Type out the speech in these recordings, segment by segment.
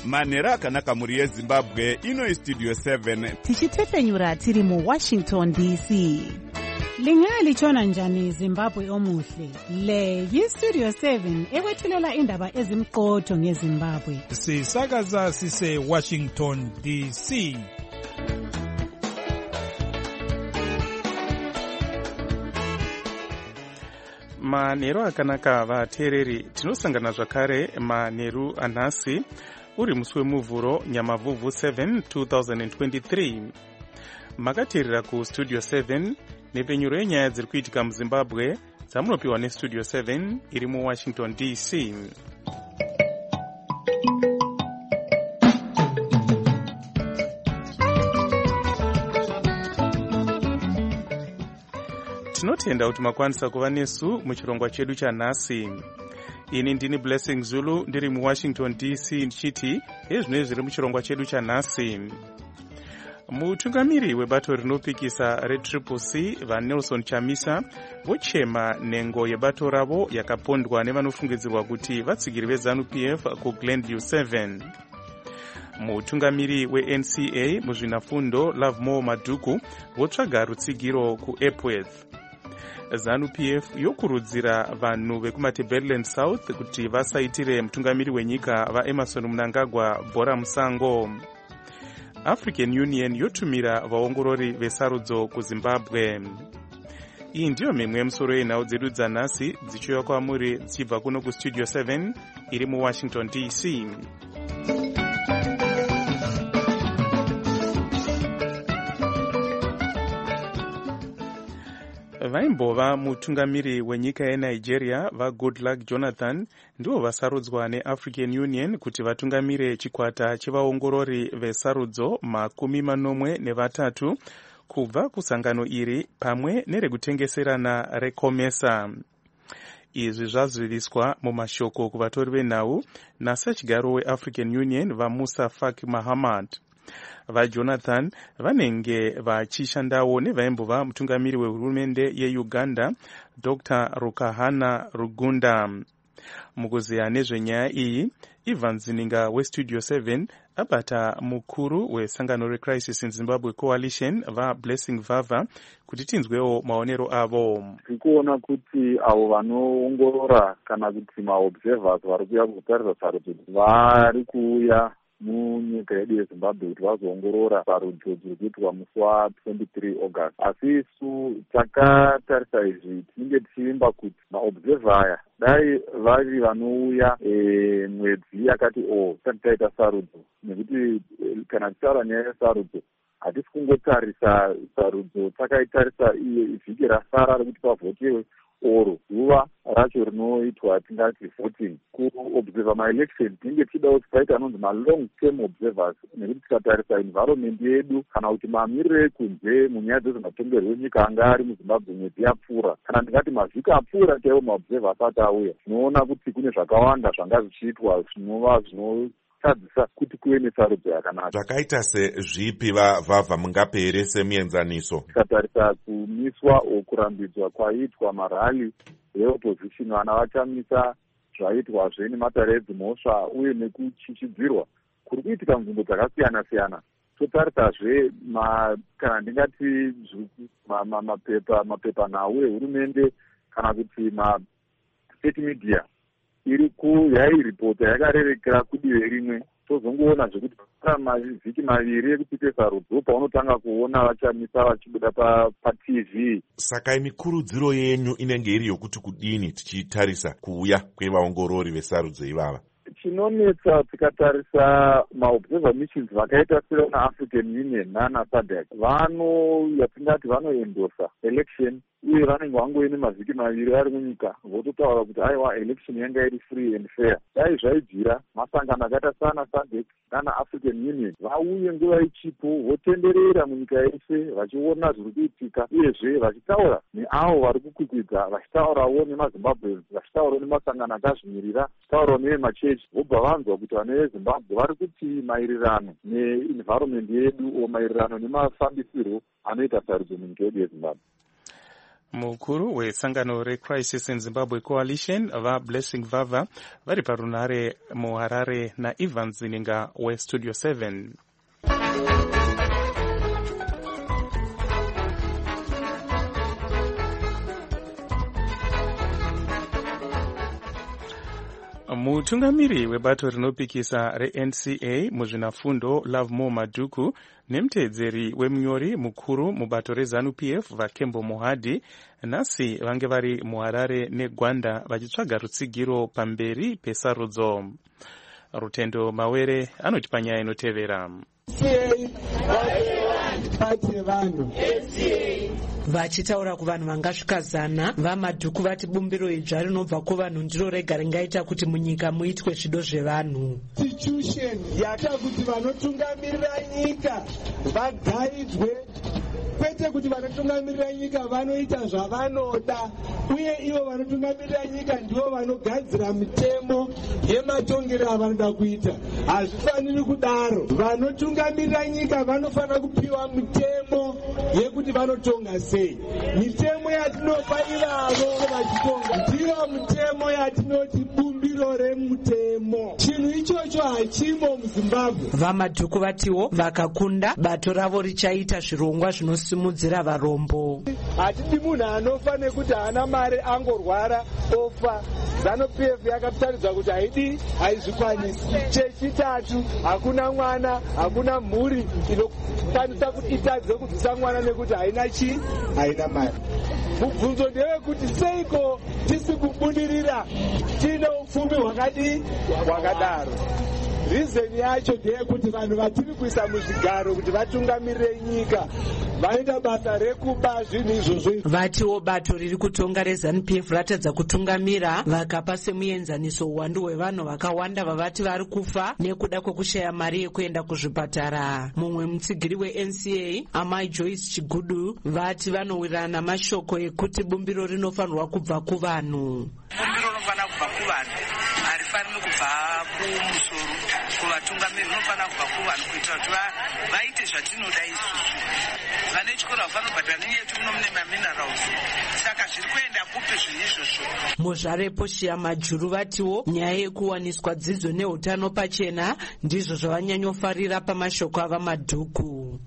manhero akanaka mhuri yezimbabwe. Ino istudio 7 tichitefenyura tiri muWashington DC. Lingalitshona njani Zimbabwe omuhle? Le yistudio 7 ekwethulela indaba ezimqotho ngeZimbabwe. Sisakaza sise Washington DC. Manheru akanaka vateereri, tinosangana zvakare manheru anhasi uri musi wemuvhuro Nyamavhuvhu 7 2023. Makateerera kustudio 7 nepenyuro yenyaya dziri kuitika muZimbabwe dzamunopiwa nestudio 7 iri muWashington DC. Tinotenda kuti makwanisa kuva nesu muchirongwa chedu chanhasi. Ini ndini Blessing Zulu ndiri muWashington DC ndichiti ezvinoi zviri muchirongwa chedu chanhasi. Mutungamiri webato rinopikisa reTCCC vaNelson Chamisa vochema nhengo yebato ravo yakapondwa nevanofungidzirwa kuti vatsigiri veZANU-PF kuGlenview 7. Mutungamiri weNCA muzvinafundo Lovemore Madhuku votsvaga rutsigiro kuEpworth. ZANU-PF yokurudzira vanhu vekumaTebeleland South kuti vasaitire mutungamiri wenyika vaEmerson Mnangagwa bhora musango. African Union yotumira vaongorori vesarudzo kuZimbabwe. Iyi ndiyo mimwe yemusoro yenhau dzedu dzanhasi dzichiuya kwamuri dzichibva kuno kustudio 7 iri muWashington DC. Vaimbova mutungamiri wenyika yeNigeria vaGoodluck Jonathan ndivo vasarudzwa neAfrican Union kuti vatungamire chikwata chevaongorori vesarudzo 13 kubva kusangano iri pamwe nerekutengeserana reCOMESA. Izvi zvaziviswa mumashoko kuvatori venhau nasachigaro weAfrican Union vaMusa Faki Mahamad. VaJonathan vanenge vachishandawo nevaimbova mutungamiri wehurumende yeUganda Dr. Rukahana Rugunda. Mukuziya nezvenyaya iyi, Ivan Zininga westudio 7 abata mukuru wesangano reCrisis in Zimbabwe Coalition vaBlessing Vava kuti tinzwewo maonero avo. Tikuona kuti avo vanoongorora kana kuti maobservers vari kuuya kutarisa sarudzo vari kuuya munyika yedu yeZimbabwe kuti vazoongorora sarudzo dziri kuitwa musi wa23 August. Asi isu takatarisa izvi tinenge tichimba kuti maobserver aya dai vari vanouya mwedzi yakati tisati taita sarudzo, nekuti kana tichitaura nyaya yesarudzo hatisi kungotarisa sarudzo takaitarisa vhiki rasara rekuti pavhotiwe oro zuva racho rinoitwa tingati voting. Kuobserva maelection tinenge tichida kuti paita anonzi malong term observers, nekuti tikatarisa environment yedu kana kuti mamiriro ekunze munyaya dzezvematongerwo enyika anga ari muZimbabwe mwedzi yapfuura kana ndingati mavhiki apfuura chaiwo maobserver asati auya, tinoona kuti kune zvakawanda zvanga zvichiitwa zvinova tadzisa kuti kuve nesarudzo yakanaka. Zvakaita sezvipi Vavha mungapere semuenzaniso? Tikatarisa kumiswa okurambidzwa kwaitwa marali eopposition, vana vachamisa zvaitwazve nematare edzimhosva uye nekuchichidzirwa kuri kuitika munzvimbo dzakasiyana siyana. Totarisazve kana ndingati mapepanhau ehurumende kana kuti mastate media iri yairipota yakarerekera kudive rimwe. Tozongoona zvekuti mavhiki maviri ekupite sarudzo paunotanga kuona vachamisa vachibuda paTV. Saka mikurudziro yenyu inenge iri yokuti kudini tichitarisa kuuya kwevaongorori vesarudzo ivava? Chinonetsa tikatarisa maobserver missions vakaita sevaAfrican Union nana SADC yatingati vanoendosa election uye vanenge vangoine mavhiki maviri vari munyika vototaura kuti aiwa election yanga iri free and fair. Dai zvaibvira masangano akaita sana SADC nana African Union vauye nguva ichipo votenderera munyika yese vachiona zviri kuitika uyezve vachitaura neavo vari kukwikwidza, vachitaurawo nemaZimbabwe, vachitaurawo nemasangano akazvimirira, vachitaurawo nevemachechi, vobva vanzwa kuti vana veZimbabwe vari kuti maererano neenvironment yedu o maererano nemafambisirwo anoita sarudzo munyika yedu yeZimbabwe. mukuru wesangano reCrisis in Zimbabwe Coalition vaBlessing Vava vari parunare muHarare naIvan Zininga weStudio 7. Mutungamiri webato rinopikisa reNCA muzvinafundo Lovemore Madhuku nemutedzeri wemunyori mukuru mubato reZANU-PF vaKembo Mohadi nhasi vange vari muHarare neGwanda vachitsvaga rutsigiro pamberi pesarudzo. Rutendo Mawere anoti panyaya inotevera. Vachitaura kuvanhu vangasvika 100 vaMadhuku vati bumbiro idzva rinobva kuvanhu ndiro rega ringaita kuti munyika muitwe zvido zvevanhu. Institution yata kuti vanotungamirira nyika vagaidzwe, kwete kuti vanotungamirira nyika vanoita zvavanoda, uye ivo vanotungamirira nyika ndivo vanogadzira mitemo yematongero avanoda kuita. Hazvifaniri kudaro. Vanotungamirira nyika vanofanira kupiwa mitemo yekuti vanotonga sei. Mitemo yatinopa ivavo vachitonga ndiyo mitemo yatinoti bumbiro remutemo. Chinhu ichocho hachimo muZimbabwe. VaMadhuku vatiwo vakakunda bato ravo richaita zvirongwa zvinosimudzira varombo. Hatidi munhu anofa nekuti haana mari angorwara ofa. ZANU-PF yakataridza kuti haizvikwanisi. Chechitatu, hakuna mwana, hakuna mhuri inokwanisa kuti itadze kubvisa mwana nekuti haina mari. Mubvunzo ndewekuti seiko tisi kubudirira tine upfumi hwakadaro. Rizeni yacho ndeyekuti vanhu vatiri kuisa muzvigaro kuti vatungamirire nyika vaita basa rekuba zvinhu izvozvo. Vatiwo bato riri kutonga reZANU-PF ratadza kutungamira vakapa semuenzaniso uwandu hwevanhu vakawanda vavati vari kufa nekuda kwekushaya mari yekuenda kuzvipatara. Mumwe mutsigiri weNCA Amai Joyce Chigudu vati vanowirirana mashoko ekuti bumbiro rinofanirwa kubva kuvanhu. Bumbiro rinofanira kubva kuvanhu, harifaniri kubva kumusoro. Kuvatungamiri rinofanira kubva kuvanhu kuitira kuti vaite zvatinoda isusu. Vane chikora vafanira kubhadhara neyetu muno mune maminerals, saka zviri kuenda kupe zvinhu izvozvo. Muzvarepo Shia Majuru vatiwo nyaya yekuwaniswa dzidzo neutano pachena ndizvo zvavanyanyofarira pamashoko avaMadhuku.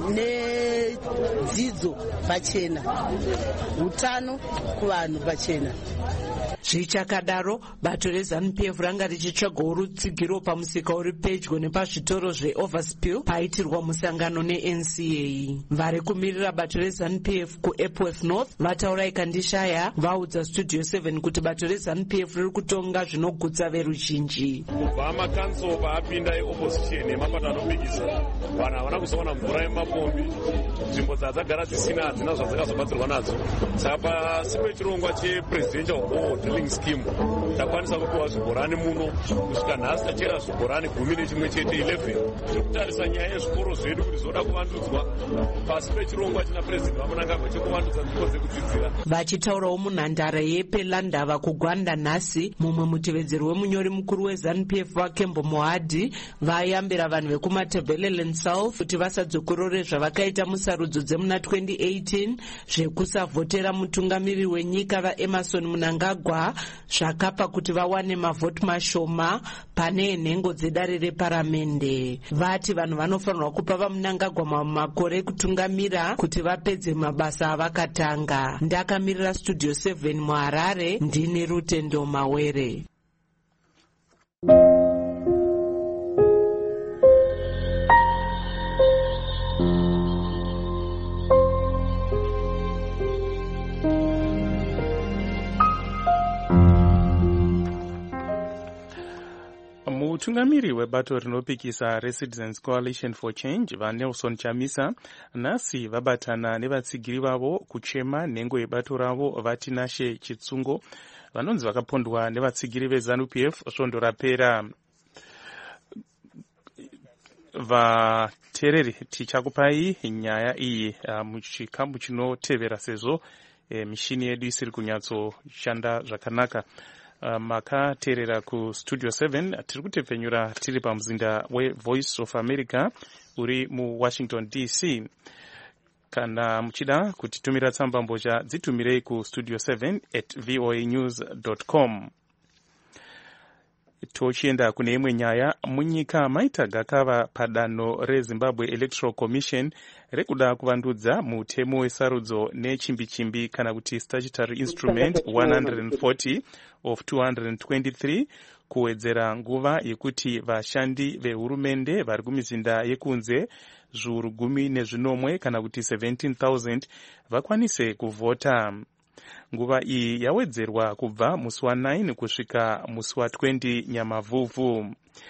Nedzidzo pachena, utano kuvanhu pachena. Zvichakadaro bato reZANU-PF ranga richitsvagawo rutsigiro pamusika uri pedyo nepazvitoro zveOverspill paitirwa musangano neNCA. Vari kumirira bato reZANU-PF kuEpworth North vataura ikandishaya vaudza Studio 7 kuti bato reZANU-PF riri kutonga zvinogutsa veruzhinji. Kubva makanso paapinda eopposition emapato anopikisa vanhu havana kuzowana mvura yemapombi, nzvimbo dzadzagara dzisina hadzina zvadzakazobatsirwa nadzo. Saka pasi pechirongwa chepresidential board drilling scheme takwanisa kupiwa zvibhorani muno kusvika nhasi tachera zvibhorani 11 chete 11 zvekutarisa nyaya yezvikoro zvedu kuti zvoda kuvandudzwa pasi pechirongwa china president vamunangagwa chekuvandudza nzvimbo dzekudzidzira. Vachitaurawo munhandare yePelandava kuGwanda nhasi, mumwe mutevedzeri wemunyori mukuru weZANU-PF vaKembo Mohadi vayambira vanhu vekumaTebeleland South kuti vasadzokorore zvavakaita musarudzo dzemuna 2018 zvekusavhotera mutungamiriri wenyika vaEmmerson Mnangagwa zvakapa kuti vawane mavhoti mashoma pane nhengo dzedare reparamende. Vati vanhu vanofanirwa kupa vaMnangagwa makore kutungamira kuti vapedze mabasa avakatanga. Ndakamirira Studio 7 muHarare, ndini Rutendo Mawere. Mutungamiri webato rinopikisa reCitizens Coalition for Change vaNelson Chamisa nhasi vabatana nevatsigiri vavo kuchema nhengo yebato ravo vaTinashe Chitsungo vanonzi vakapondwa nevatsigiri veZANU-PF svondo rapera. Vateereri tichakupai nyaya iyi muchikamu chinotevera sezvo mishini yedu isiri kunyatsoshanda zvakanaka. Makateerera kuStudio 7 tiri kutepfenyura tiri pamuzinda weVoice of America uri muWashington DC. Kana muchida kutitumira tsamba mbozha dzitumirei ku studio7@voanews.com. Tochienda kune imwe nyaya. Munyika maita gakava padanho reZimbabwe Electoral Commission rekuda kuvandudza mutemo wesarudzo nechimbichimbi kana kuti statutory instrument 140 of 223 kuwedzera nguva yekuti vashandi vehurumende vari kumizinda yekunze zviuru 10 kana kuti 17,000 vakwanise kuvhota. Nguva iyi yawedzerwa kubva musi wa9 kusvika musi wa20 Nyamavhuvhu.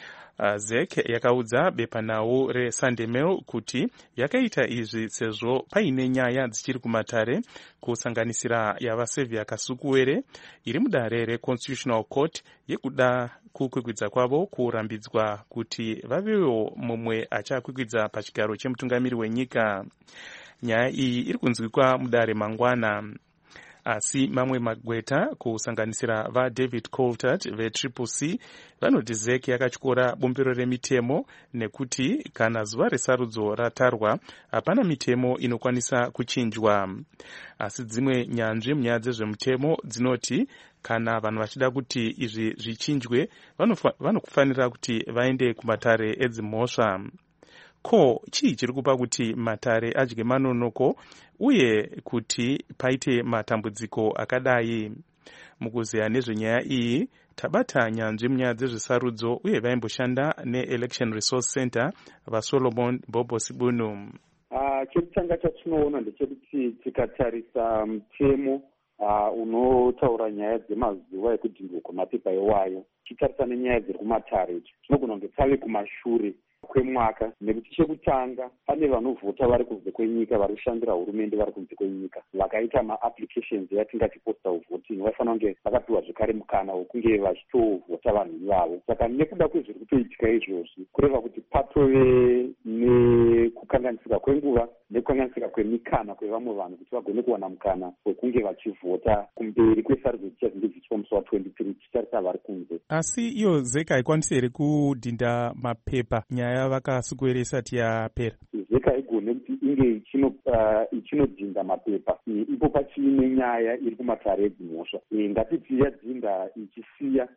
ZEC yakaudza bepanhau reSunday Mail kuti yakaita izvi sezvo paine nyaya dzichiri kumatare kusanganisira yavaSevia Kasukuwere iri mudare reConstitutional Court yekuda kukwikwidza kwavo kurambidzwa kuti vavewo mumwe achakwikwidza pachigaro chemutungamiri wenyika. Nyaya iyi iri kunzwikwa mudare mangwana. Asi mamwe magweta kusanganisira vaDavid Coulthard veCCC vanoti ZEC yakatyora bumbiro remitemo nekuti kana zuva resarudzo ratarwa hapana mitemo inokwanisa kuchinjwa. Asi dzimwe nyanzvi munyaya dzezvemutemo dzinoti kana vanhu vachida kuti izvi zvichinjwe vanofanira kuti vaende kumatare edzimhosva. Ko chii chiri kupa kuti matare adye manonoko uye kuti paite matambudziko akadai? Mukuzeya nezvenyaya iyi tabata nyanzvi munyaya dzezvesarudzo uye vaimboshanda neElection Resource Center vaSolomon Bobo Sibunu. Chekutanga chatinoona ndechekuti tikatarisa mutemo unotaura nyaya dzemazuva ekudhindwa kwemapepa ewayo, tichitarisa nenyaya dziri kumatare, tinogona kunge tave kumashure kwemwaka, nekuti chekutanga pane vanovhota vari kunze kwenyika, vari kushandira hurumende vari kunze kwenyika, vakaita maapplications yatingati postal voting, vaifanira kunge vakapiwa zvekare mukana wokunge vachitovhota vanhu ivavo. Saka nekuda kwezviri kutoitika izvozvi, kureva kuti patove nekukanganisika kwenguva nekukanganisika kwemikana kwevamwe vanhu kuti vagone kuwana mukana wekunge vachivhota kumberi kwesarudzo dzichange dzichiitwa musi wa23 tichitarisa vari kunze. Asi iyo ZEC haikwanisi here kudhinda mapepa nyaya vakasukuwere isati yapera? ZEC haigone kuti inge ichinodhinda mapepa ipo pachiine nyaya iri kumatare edzimhosva. Ngatiti yadhinda ichisiya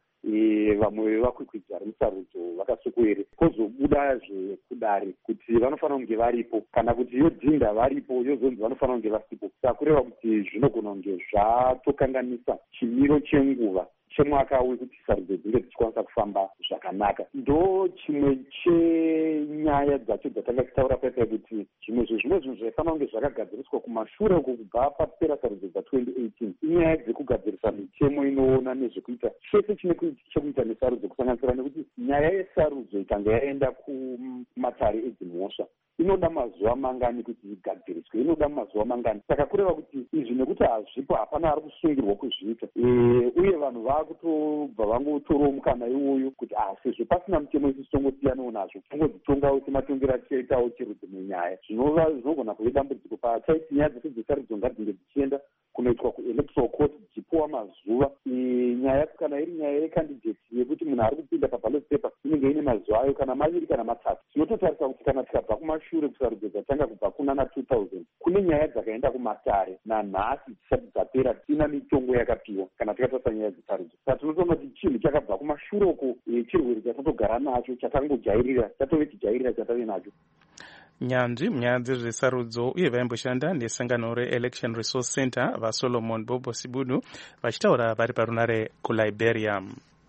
vamwe vevakwikwidzi vari musarudzo vakasukuwere kozobuda zvekudare kuti vanofanira kunge varipo, kana kuti yodhinda varipo yozonzi vanofanira kunge vasipo. Saka kureva kuti zvinogona kunge zvatokanganisa chimiro chenguva chemwaka wekuti sarudzo dzinge dzichikwanisa kufamba zvakanaka. Ndo chimwe chenyaya dzacho dzatanga tichitaura paita kuti zvimwe zvinhu zvaifanira kunge zvakagadziriswa kumashure uko kubva papera sarudzo dza2018 inyaya dzekugadzirisa mitemo inoona nezvekuita chese chine chekuita nesarudzo, kusanganisira nekuti nyaya yesarudzo ikanga yaenda kumatare edzimhosva inoda mazuva mangani kuti igadziriswe, inoda mazuva mangani. Saka kureva kuti izvi nekuti hazvipo, hapana ari kusungirwa kuzviita, uye vanhu vakutobva vangotorawo mukana iwoyo kuti sezvo pasina mutemo isi tongosiyanawo nazvo, tongodzitongawo sematongero atichaitawo chero dzimwe nyaya. Zvinogona kuve dambudziko pachaiti nyaya dzese dzesarudzo ngadzinge dzichienda kunoitwa kuelectoral court dzichipuwa mazuva. Nyaya kana iri nyaya yekandidate yekuti munhu ari kupinda paballot paper inenge ine mazuva ayo kana maviri kana matatu. Tinototarisa kuti kana tikabva kumashure kusarudzo dzatanga kubva kunana 2000 kune nyaya dzakaenda kumatare nanhasi dzisati dzapera tina mitongo yakapiwa kana tikatarisa nyaya dzesarudzo. Saka tinotoona kuti chinhu chakabva kumashure uko chirwere chatatogara nacho chatangojairira chatove chijairira chatave nacho. Nyanzvi munyaya dzezvesarudzo uye vaimboshanda nesangano reElection Resource Center vaSolomon Bobo Sibunu vachitaura vari parunare kuLiberia.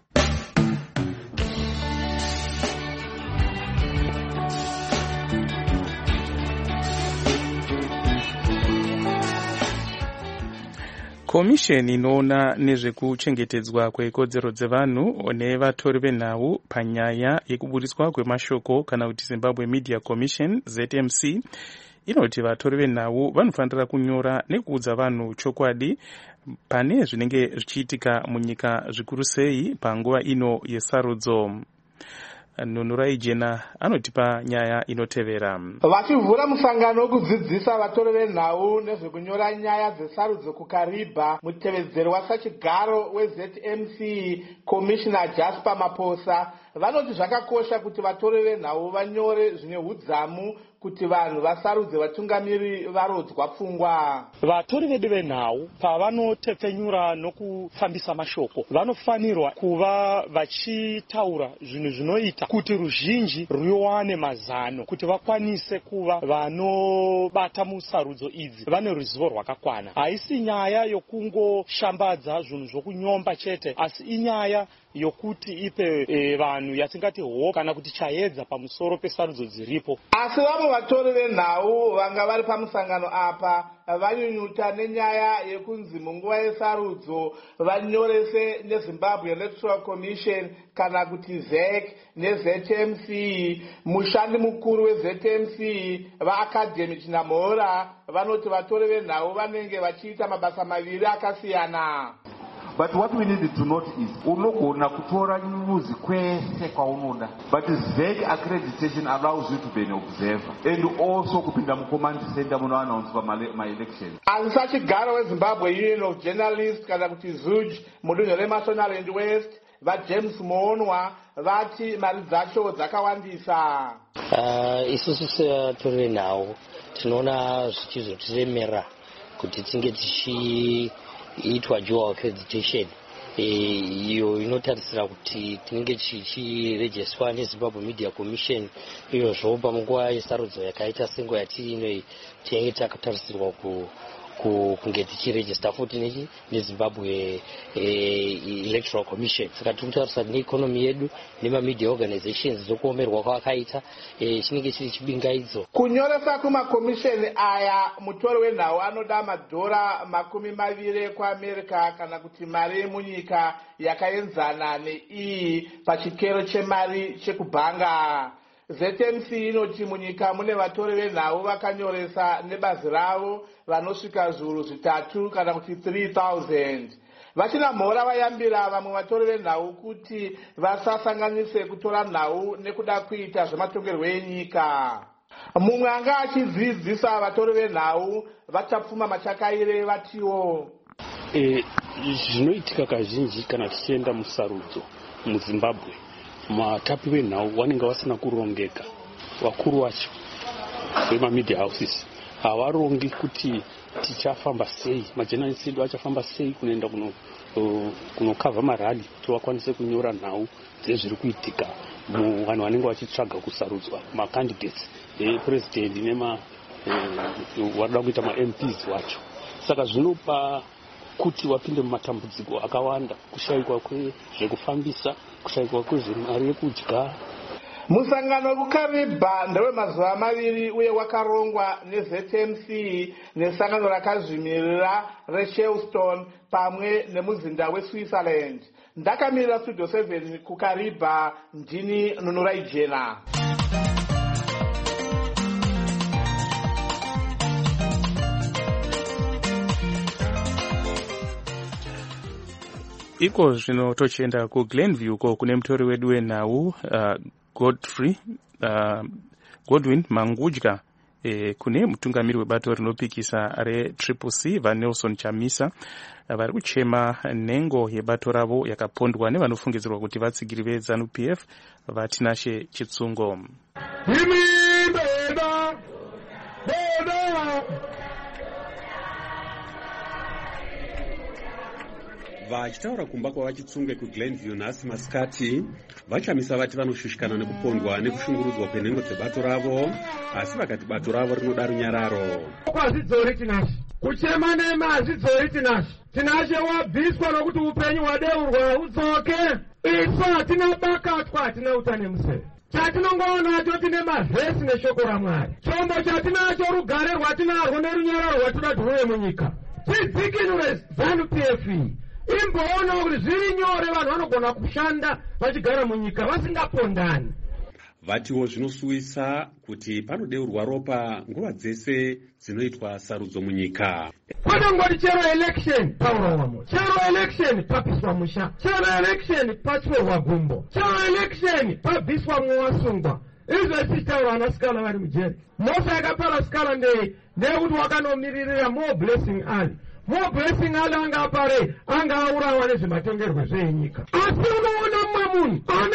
Komisheni inoona nezvekuchengetedzwa kwekodzero dzevanhu nevatori venhau panyaya yekuburiswa kwemashoko kana kuti Zimbabwe Media Commission ZMC inoti vatori venhau vanofanira kunyora nekuudza vanhu chokwadi pane zvinenge zvichiitika munyika zvikuru sei panguva ino yesarudzo. Nunurai Jena anotipa nyaya inotevera. Vachivhura musangano wekudzidzisa vatori venhau nezvekunyora nyaya dzesarudzo kuKariba, mutevedzeri wasachigaro weZMC Commissioner Jasper Maposa vanoti zvakakosha kuti vatori venhau vanyore zvine udzamu kuti vanhu vasarudze vatungamiri varodzwa pfungwa. Vatori vedu venhau pavanotepfenyura nokufambisa mashoko vanofanirwa kuva vachitaura zvinhu zvinoita kuti ruzhinji ruwane mazano, kuti vakwanise kuva vanobata musarudzo idzi vane ruzivo rwakakwana. Haisi nyaya yokungoshambadza zvinhu zvokunyomba chete, asi inyaya yokuti ipe vanhu yatingati hope kana kuti chaedza pamusoro pesarudzo dziripo. Asi vamwe vatori venhau vanga vari pamusangano apa vanyunyuta nenyaya yekunzi munguva yesarudzo vanyorese neZimbabwe Electoral Commission kana kuti ZEC neZMC. Mushandi mukuru weZMC vaAcademy Chinamhora vanoti vatori venhau vanenge vachiita mabasa maviri akasiyana. But what we need to note is unogona kutora muzi kwese kwaunoda, but ZEC accreditation allows you to be an observer and also kupinda mucommand center munoannounce ma-election. Asi sachigaro weZimbabwe Union of Journalists kana kuti ZUJ mudunhu reMashonaland West vaJames Monwa vati mari dzacho dzakawandisa. Isusu sevatori venhau tinoona zvichizotiremera kuti tinge tichiitwa dual accreditation iyo inotarisira kuti tinenge tichirejeswa neZimbabwe Media Commission. Iyozvo pamunguva yesarudzo yakaita sengo yatiri inoi tinenge takatarisirwa kunge tichirejesta futi neZimbabwe Electoral Commission. Saka tiri kutarisira neeconomy yedu nemamedia organizations zokuomerwa kwakaita chinenge chiri chibingaidzo. Kunyoresa kumakomisheni aya mutori wenhau anoda madhora $20 kuAmerica kana kuti mari yemunyika yakaenzana neiyi pachikero chemari chekubhanga. ZMC inoti munyika mune vatori venhau vakanyoresa nebazi ravo vanosvika zviuru 3 kana kuti 3000. Vachinamhora vayambira vamwe vatori venhau kuti vasasanganise kutora nhau nekuda kuita zvematongerwo enyika. Mumwe anga achidzidzisa vatori venhau vachapfuma machakaire vatiwo zvinoitika kazhinji kana tichienda musarudzo muZimbabwe, matapi venhau vanenge vasina kurongeka. Vakuru vacho vemamedia houses havarongi kuti tichafamba sei, majournalists edu achafamba sei kunoenda kunokavha marali kuti vakwanise kunyora nhau dzezviri kuitika vanhu vanenge vachitsvaga kusarudzwa macandidates epresident nevanoda kuita maMPs vacho. Saka zvinopa kuti wapinde mumatambudziko akawanda, kushayikwa kwezvekufambisa, kushayikwa kwezvemari yekudya. Musangano wekukariba ndewemazuva 2 uye wakarongwa neZMC nesangano rakazvimirira reShellstone pamwe nemuzinda weSwitzerland. Ndakamirira Studio 7 kukariba, ndini Nunurai Jena. Iko zvino tochienda kuGlenview ko kune mutori wedu wenhau Godwin Mangudya kune mutungamiri webato rinopikisa reCCC vaNelson Chamisa vari kuchema nhengo yebato ravo yakapondwa nevanofungidzirwa kuti vatsigiri veZANU-PF vaTinashe Chitsungo. Vachitaura kumba kwavachitsunge kuGlenview nhasi masikati, vaChamisa vati vanoshushikana nekupondwa nekushungurudzwa kwenhengo dzebato ravo, asi vakati bato ravo rinoda runyararo. Kwazvidzori Tinashe, kuchema nemazvidzori Tinashe wabviswa nokuti upenyu hwadeurwa udzoke. Isu hatina bakatwa, hatina utane museve. Chatinongoona tine mavhesi neshoko raMwari. Chombo chatinacho rugare rwatinarwo nerunyararo rwatoda tuve munyika. Tidzikinure ZANU-PF. Imboona kuti zviri nyore vanhu vanogona kushanda vachigara munyika vasingapondani. Vatiwo zvinosuwisa kuti panodeurwa ropa nguva dzese dzinoitwa sarudzo munyika. Panongoti chero election paurawa moto, chero election papiswa musha, chero election patyorwa gumbo, chero election pabviswa mwasungwa. Izvo tichitaura vanasikana vari mujeri. Mose akapara sikana ndekuti wakanomiririra more blessing ali. More blessing ali anga apare anga aurawa nezvematongerwo zvenyika. Asi unoona mumwe munhu anoita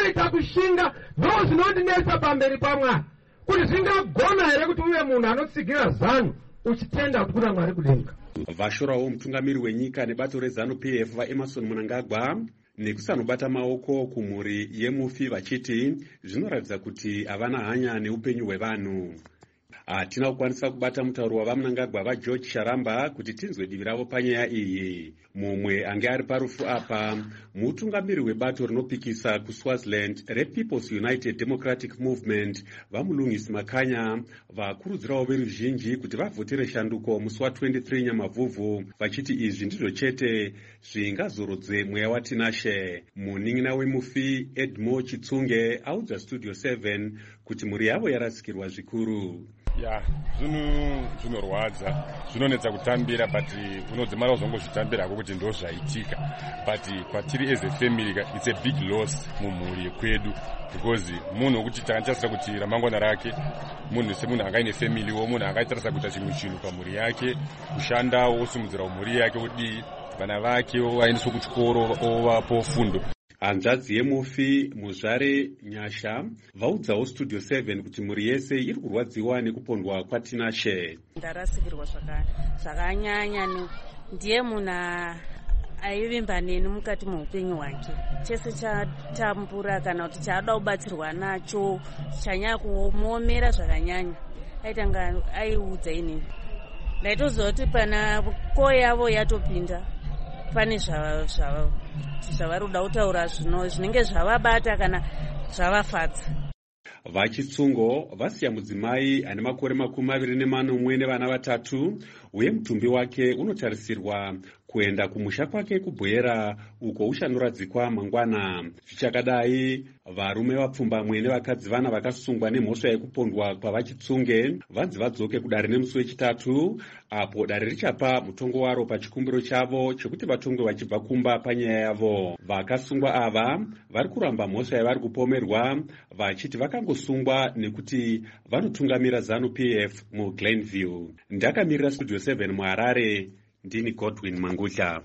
kushinga ndo zvinondinetsa pamberi paMwari kuti zvingagona here kuti uve munhu anotsigira zano uchitenda kuti kuna Mwari kudenga. Vashorawo mutungamiri wenyika nebato rezanu PF vaEmerson Mnangagwa nekusanobata maoko kumhuri yemufi vachiti zvinoratidza kuti havana hanya neupenyu hwevanhu. Hatina kukwanisa kubata mutauro wavaMnangagwa vaGeorge Sharamba kuti tinzwe divi ravo panyaya iyi. Mumwe ange ari parufu apa mutungamiri webato rinopikisa kuSwaziland rePeople's United Democratic Movement vaMulungisi Makanya vakurudzirawo veruzhinji kuti vavhotere shanduko musi wa23 Nyamavhuvhu vachiti izvi ndizvo chete zvingazorodze mweya waTinashe. Munin'ina wemufi Edmo Chitsunge audza Studio 7 kuti mhuri yavo yarasikirwa zvikuru. Ya, zvinorwadza, zvinonetsa kutambira, but unodzimara uzongozvitambira kuti ndo zvaitika. But kwatiri as a family it's a big loss mumhuri kwedu, because munhu wekuti takantarisa kuti ramangwana rake munhu semunhu anga ine family wo munhu akaitarisa kuita chinhu pamhuri yake, kushanda wosimudzira mhuri yake kuti vana vake vaendeswe kuchikoro ovapo fundo. Hanzvadzi yemufi Muzvare Nyasha vaudzawo Studio 7 kuti mhuri yese iri kurwadziwa nekupondwa kwaTinashe. Ndarasikirwa zvakanyanya, ndiye munhu aivimba neni mukati muupenyu hwake. Chese chatambura kana kuti chaada kubatsirwa nacho chanyanya kumuomera zvakanyanya. Aitanga aiudza inini. Ndaitoziva kuti pana koo yavo yatopinda pane zvavari kuda kutaura zvinenge zvavabata kana zvavafadza. VaChitsungo vasiya mudzimai ane makore 24 nevana vatatu uye mutumbi wake unotarisirwa kuenda kumusha kwake kuBwera uko uchanoradzikwa mangwana. Zvichakadai varume vapfumbamwe nevakadzi vana vakasungwa nemhosva yekupondwa kwavaChitsunge vanzi vadzoke kudare nemusi wechitatu apo dare richapa mutongo waro pachikumbiro chavo chokuti vatongwe vachibva kumba panyaya yavo. Vakasungwa ava vari kuramba mhosva yavari kupomerwa vachiti vakangosungwa nekuti vanotungamira ZANU PF muGlenview. Ndakamirira Studio 7 muHarare, ndini Godwin Mangudla.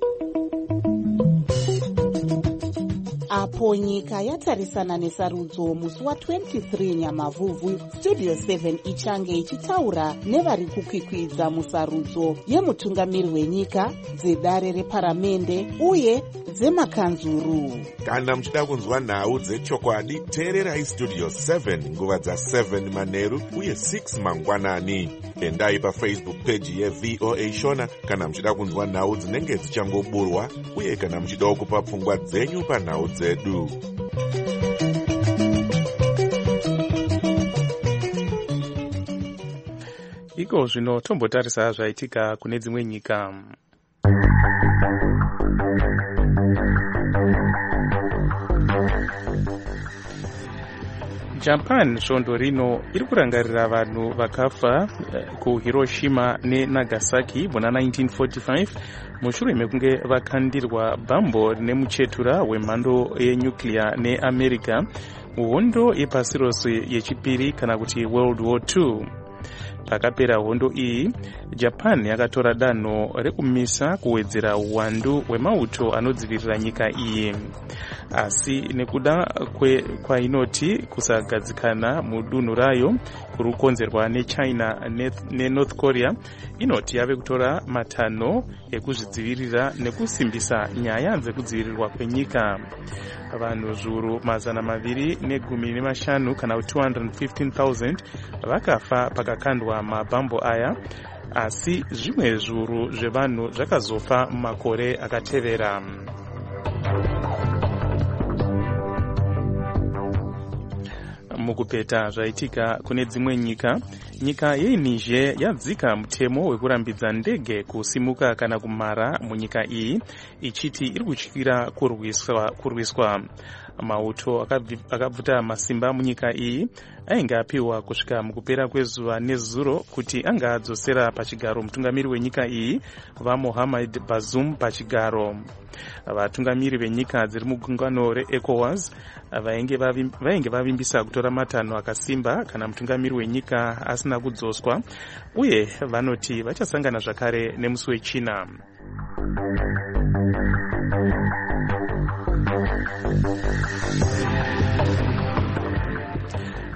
Apo nyika yatarisana nesarudzo musi wa23 Nyamavhuvhu, Studio 7 ichange ichitaura nevari kukwikwidza musarudzo yemutungamiri wenyika, dzedare reparamende uye dzemakanzuru. Kana muchida kunzwa nhau dzechokwadi, teererai Studio 7 nguva dza7 manheru uye 6 mangwanani. Endai paFacebook page yeVOA Shona kana muchida kunzwa nhau dzinenge dzichangoburwa uye kana muchida kupa pfungwa dzenyu panhau dzedu. Iko zvino tombotarisa zvaitika kune dzimwe nyika. Japan svondo rino iri kurangarira vanhu vakafa kuHiroshima neNagasaki muna 1945 mushure mekunge vakandirwa bhambo nemuchetura wemhando yenyukliya neAmerica muhondo yepasi rose yechipiri kana kuti World War II. Pakapera hondo iyi, Japan yakatora danho rekumisa kuwedzera uwandu hwemauto anodzivirira nyika iyi. Asi nekuda kwainoti kusagadzikana mudunhu rayo kuri kukonzerwa neChina neNorth Korea, inoti yave kutora matanho ekuzvidzivirira nekusimbisa nyaya dzekudzivirirwa kwenyika. Vanhu zviuru 215 kana 215,000 vakafa pakakandwa mabhambo aya, asi zvimwe zviuru zvevanhu zvakazofa makore akatevera. Mukupeta zvaitika kune dzimwe nyika yeNiger yadzika mutemo wekurambidza ndege kusimuka kana kumhara munyika iyi, ichiti iri kutyira kurwiswa. Mauto akabvuta masimba munyika iyi ainge apiwa kusvika mukupera kwezuva nezuro kuti anga adzosera pachigaro mutungamiri wenyika iyi vaMohamed Bazoum pachigaro. Vatungamiri venyika dziri mugungano reECOWAS vainge vavimbisa kutora matanho akasimba kana mutungamiri wenyika asina kudzoswa, uye vanoti vachasangana zvakare nemusi weChina.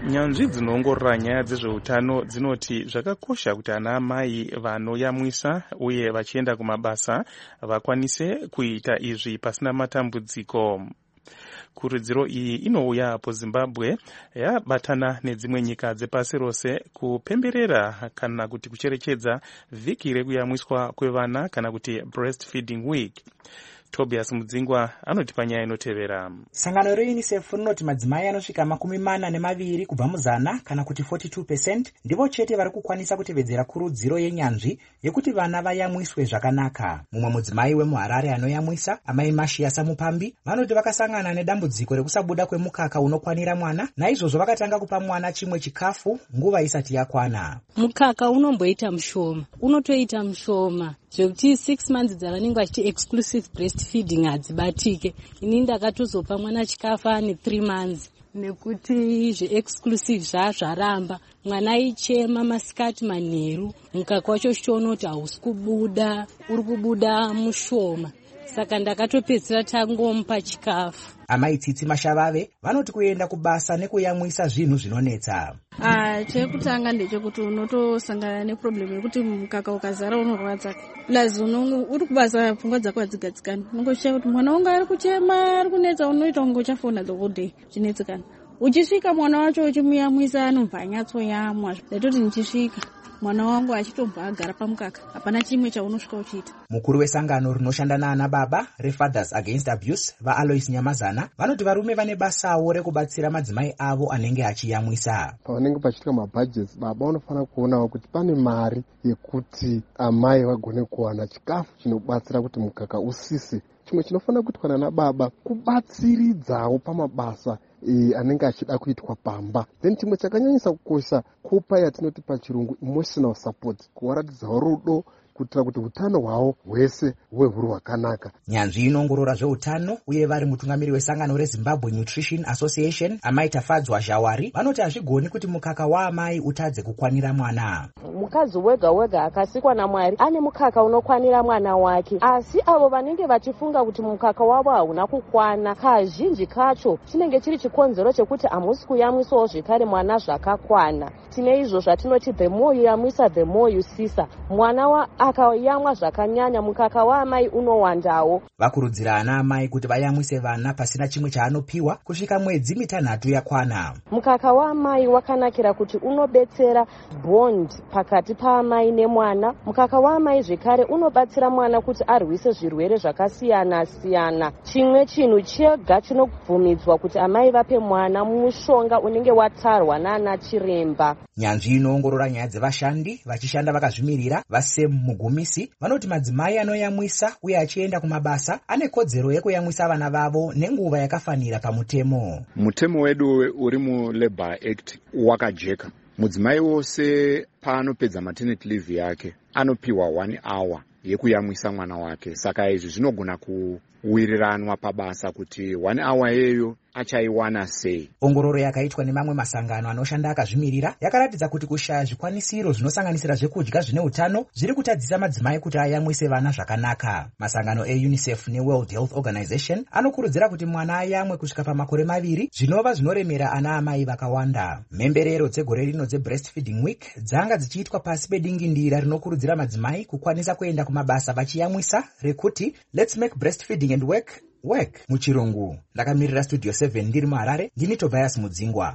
Nyanzvi dzinoongorora nyaya dzezveutano dzinoti zvakakosha kuti ana amai vanoyamwisa uye vachienda kumabasa vakwanise kuita izvi pasina matambudziko. Kurudziro iyi inouya apo Zimbabwe yabatana nedzimwe nyika dzepasi rose kupemberera kana kuti kucherechedza vhiki rekuyamwiswa kwevana kana kuti breastfeeding week. Tobias Mudzingwa anoti panyaya inotevera. Sangano reUNICEF rinoti madzimai anosvika 42 kubva muzana kana kuti 42% ndivo chete vari kukwanisa kutevedzera kurudziro yenyanzvi yekuti vana vayamwiswe zvakanaka. Mumwe mudzimai wemuHarare anoyamwisa, amai Mashia Samupambi, vanoti vakasangana nedambudziko rekusabuda kwemukaka unokwanira mwana, naizvozvo vakatanga kupa mwana chimwe chikafu nguva isati yakwana. Mukaka unomboita mushoma, unotoita mushoma zvekuti 6 months dzavanenge vachiti exclusive breastfeeding hadzibatike. Ini ndakatozopa mwana chikafu ane 3 months nekuti zveexclusive zvaramba. Mwana aichema masikati manheru, mukaka wacho uchiona kuti hausi kubuda, uri kubuda mushoma. Saka ndakatopedzera tangomupa chikafu. Amai Tsitsi Mashavave vanoti kuenda kubasa nekuyamwisa zvinhu zvinonetsa. Chekutanga ndechekuti unotosangana neproblem yekuti mukaka ukazara unorwadza. Lazi uri kubasa pfungwa dzako hadzigadzikani. Unongoshaye kuti mwana wangu ari kuchema, ari kunetsa, unoita kunge uchafona dhokodheya chinetsekana. Uchisvika mwana wacho uchimuyamwisa anobva anyatsoyamwa. Ndetoti ndichisvika mwana wangu achitobva agara pamukaka, hapana chimwe chaunosvika uchiita. Mukuru wesangano rinoshanda naana baba reFathers Against Abuse vaAlois Nyamazana vanoti varume vane basawo rekubatsira madzimai avo anenge achiyamwisa. Pavanenge pachiita mabhajeti, baba unofanira kuonawo kuti pane mari yekuti amai vagone kuwana chikafu chinobatsira kuti mukaka usise. Chimwe chinofanira kuitwa nababa kubatsiridzawo pamabasa anenge achida kuitwa pamba. Then chimwe chakanyanyisa kukosha kupa yatinoti pachirungu emotional support, kuvaratidzawo rudo kuitira kuti utano hwavo hwese huve huri hwakanaka. Nyanzvi inoongorora zveutano uye vari mutungamiri wesangano reZimbabwe Nutrition Association amai Tafadzwa Zhawari vanoti hazvigoni kuti mukaka waamai utadze kukwanira mwana. Mukadzi wega wega akasikwa naMwari ane mukaka unokwanira mwana wake, asi avo vanenge vachifunga kuti mukaka wavo hauna kukwana, kazhinji kacho chinenge chiri chikonzero chekuti hamusi kuyamwisawo zvekare mwana zvakakwana. Tine izvo zvatinoti the more you yamwisa the more you sisa. Mwana akayamwa zvakanyanya mukaka waamai unowandawo. Vakurudzira ana amai kuti vayamwise vana pasina chimwe chaanopiwa kusvika mwedzi 3 yakwana. Mukaka waamai wakanakira kuti unobetsera bond pakati paamai nemwana. Mukaka waamai zvekare unobatsira mwana kuti arwise zvirwere zvakasiyana siyana. Chimwe chinhu chega chinobvumidzwa kuti amai vape mwana mushonga unenge watarwa naana chiremba. Nyanzvi inoongorora nyaya dzevashandi vachishanda vakazvimirira vaSem Mugumisi vanoti madzimai anoyamwisa uye achienda kumabasa ane kodzero yekuyamwisa vana vavo nenguva yakafanira pamutemo. Mutemo wedu uri muLabour Act wakajeka. Mudzimai wose paanopedza maternity leave yake anopiwa 1 hour yekuyamwisa mwana wake. Saka izvi zvinogona kuwiriranwa pabasa kuti 1 hour yeyo achaiwana sei. Ongororo yakaitwa nemamwe masangano anoshanda akazvimirira yakaratidza kuti kushaya zvikwanisiro zvinosanganisira zvekudya zvine utano zviri kutadzisa madzimai kuti ayamwise vana zvakanaka. Masangano eUNICEF neWorld Health Organization anokurudzira kuti mwana ayamwe kusvika pamakore 2 zvinova zvinoremera ana amai vakawanda. Mhemberero dzegore rino dzeBreastfeeding Week dzanga dzichiitwa pasi pedingindira rinokurudzira madzimai kukwanisa kuenda kumabasa vachiyamwisa rekuti Let's make breastfeeding and work muchirungu. Ndakamirira Studio 7 ndiri muHarare, ndini Tobias Mudzingwa.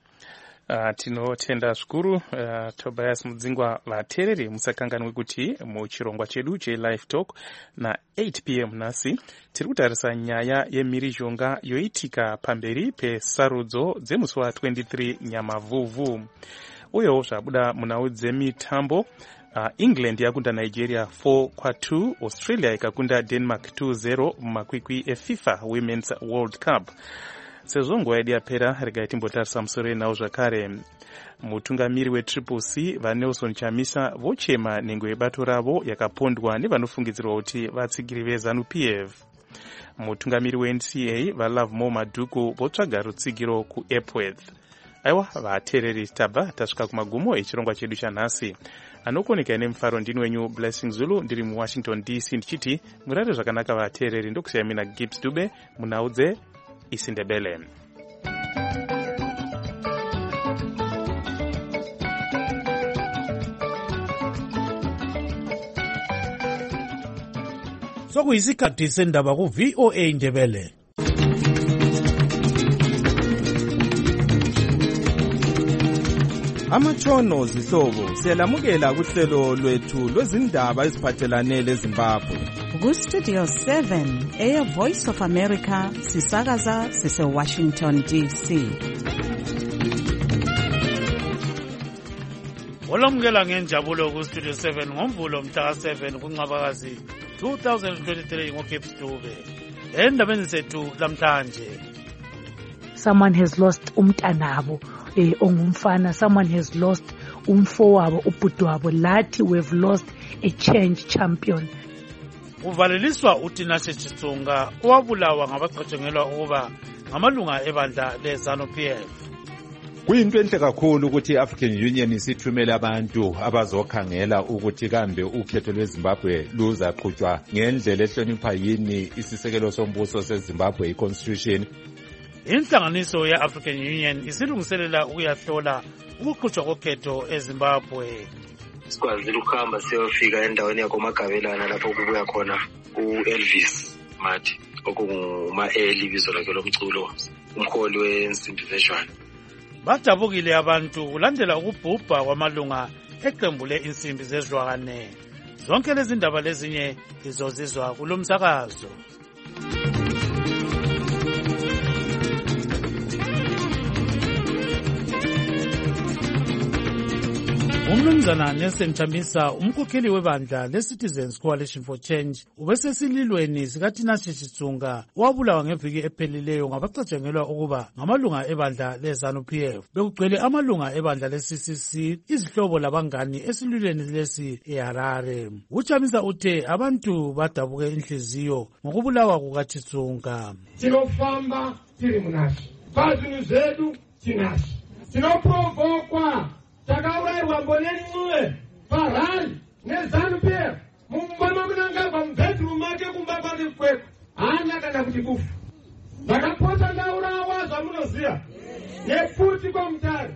Tinotenda zvikuru Tobias Mudzingwa. Vateereri musakanganwe kuti muchirongwa chedu cheLive Talk na 8 p.m. nhasi tiri kutarisa nyaya yemhirizhonga yoitika pamberi pesarudzo dzemusi wa23 Nyamavhuvhu. Uyewo zvabuda munhau dzemitambo, England yakunda Nigeria 4-2, Australia ikakunda Denmark 2-0 mumakwikwi eFIFA Women's World Cup. Sezvo nguva yedu yapera, regai timbotarisa musoro enhau zvakare. Mutungamiri weCCC vaNelson Chamisa vochema nhengo yebato ravo yakapondwa nevanofungidzirwa kuti vatsigiri veZANU-PF. Mutungamiri weNCA vaLovemore Madhuku votsvaga rutsigiro kuEpworth. Aiwa vateereri, tabva tasvika kumagumo echirongwa chedu chanhasi. Anokoneka nemufaro ndini wenyu Blessing Zulu ndiri muWashington DC ndichiti murare zvakanaka vateereri, ndokusiyai mina Gibbs Dube munhau dzeIsindebele. sokuyisikhathi sendaba ku-VOA Indebele. Amatshono zihlobo siyalamukela kuhlelo lwethu lwezindaba eziphathelane leZimbabwe. Ku-Studio 7 Air Voice of America sisakaza sise-Washington DC. Olamukela ngenjabulo ku-Studio 7 ngomvulo mhla ka-7 kuNcwabakazi 2023 ngoCape Dube. Endabeni zethu lamhlanje. Someone has lost umntanabo ongumfana, someone has lost umfowabo ubhudwabo, lathi we've lost a change champion. Uvaleliswa uTinashe Chitsonga owabulawa ngabacatshangelwa ukuba ngamalunga ebandla leZANU-PF. Kuyinto enhle kakhulu ukuthi i-African Union isithumele abantu abazokhangela ukuthi kambe ukhetho lweZimbabwe luzaqhutshwa ngendlela ehlonipha yini isisekelo sombuso seZimbabwe i-Constitution. Inhlanganiso ye-African Union isilungiselela ukuyahlola ukuqhutshwa kokhetho eZimbabwe. Sikwazile ukuhamba siyofika endaweni yakoMagabelana lapho kubuya khona u-Elvis Mati okunguma-eli ibizo lakhe lomculo, umholi wensimbi zeshwane. Badabukile abantu kulandela ukubhubha kwamalunga eqembu le-insimbi zezilwane. Zonke lezi ndaba lezinye lizozizwa kulo msakazo. Umnumzana Nelson Chamisa, umkhokheli webandla le-Citizens Coalition for Change, ubesesililweni sikaTinashe Chitsonga owabulawa ngeviki ephelileyo ngabacatshangelwa ukuba ngamalunga ebandla leZANU-PF. Bekugcwele amalunga ebandla le-CCC, izihlobo labangani esililweni lesi eHarare. UChamisa uthe abantu badabuke inhliziyo ngokubulawa kukaChitsonga. Tinofamba tiri munashe, pazvinhu zvedu tinashe, tinoprovokwa takaurairwa mboneni mwe parari neZANU-PF mumba munangagwa mubhedroom make kumba kwake kweko haana kana kuti kufa. Ndakapota ndaurawa zvamunoziva nefuti kwamutare.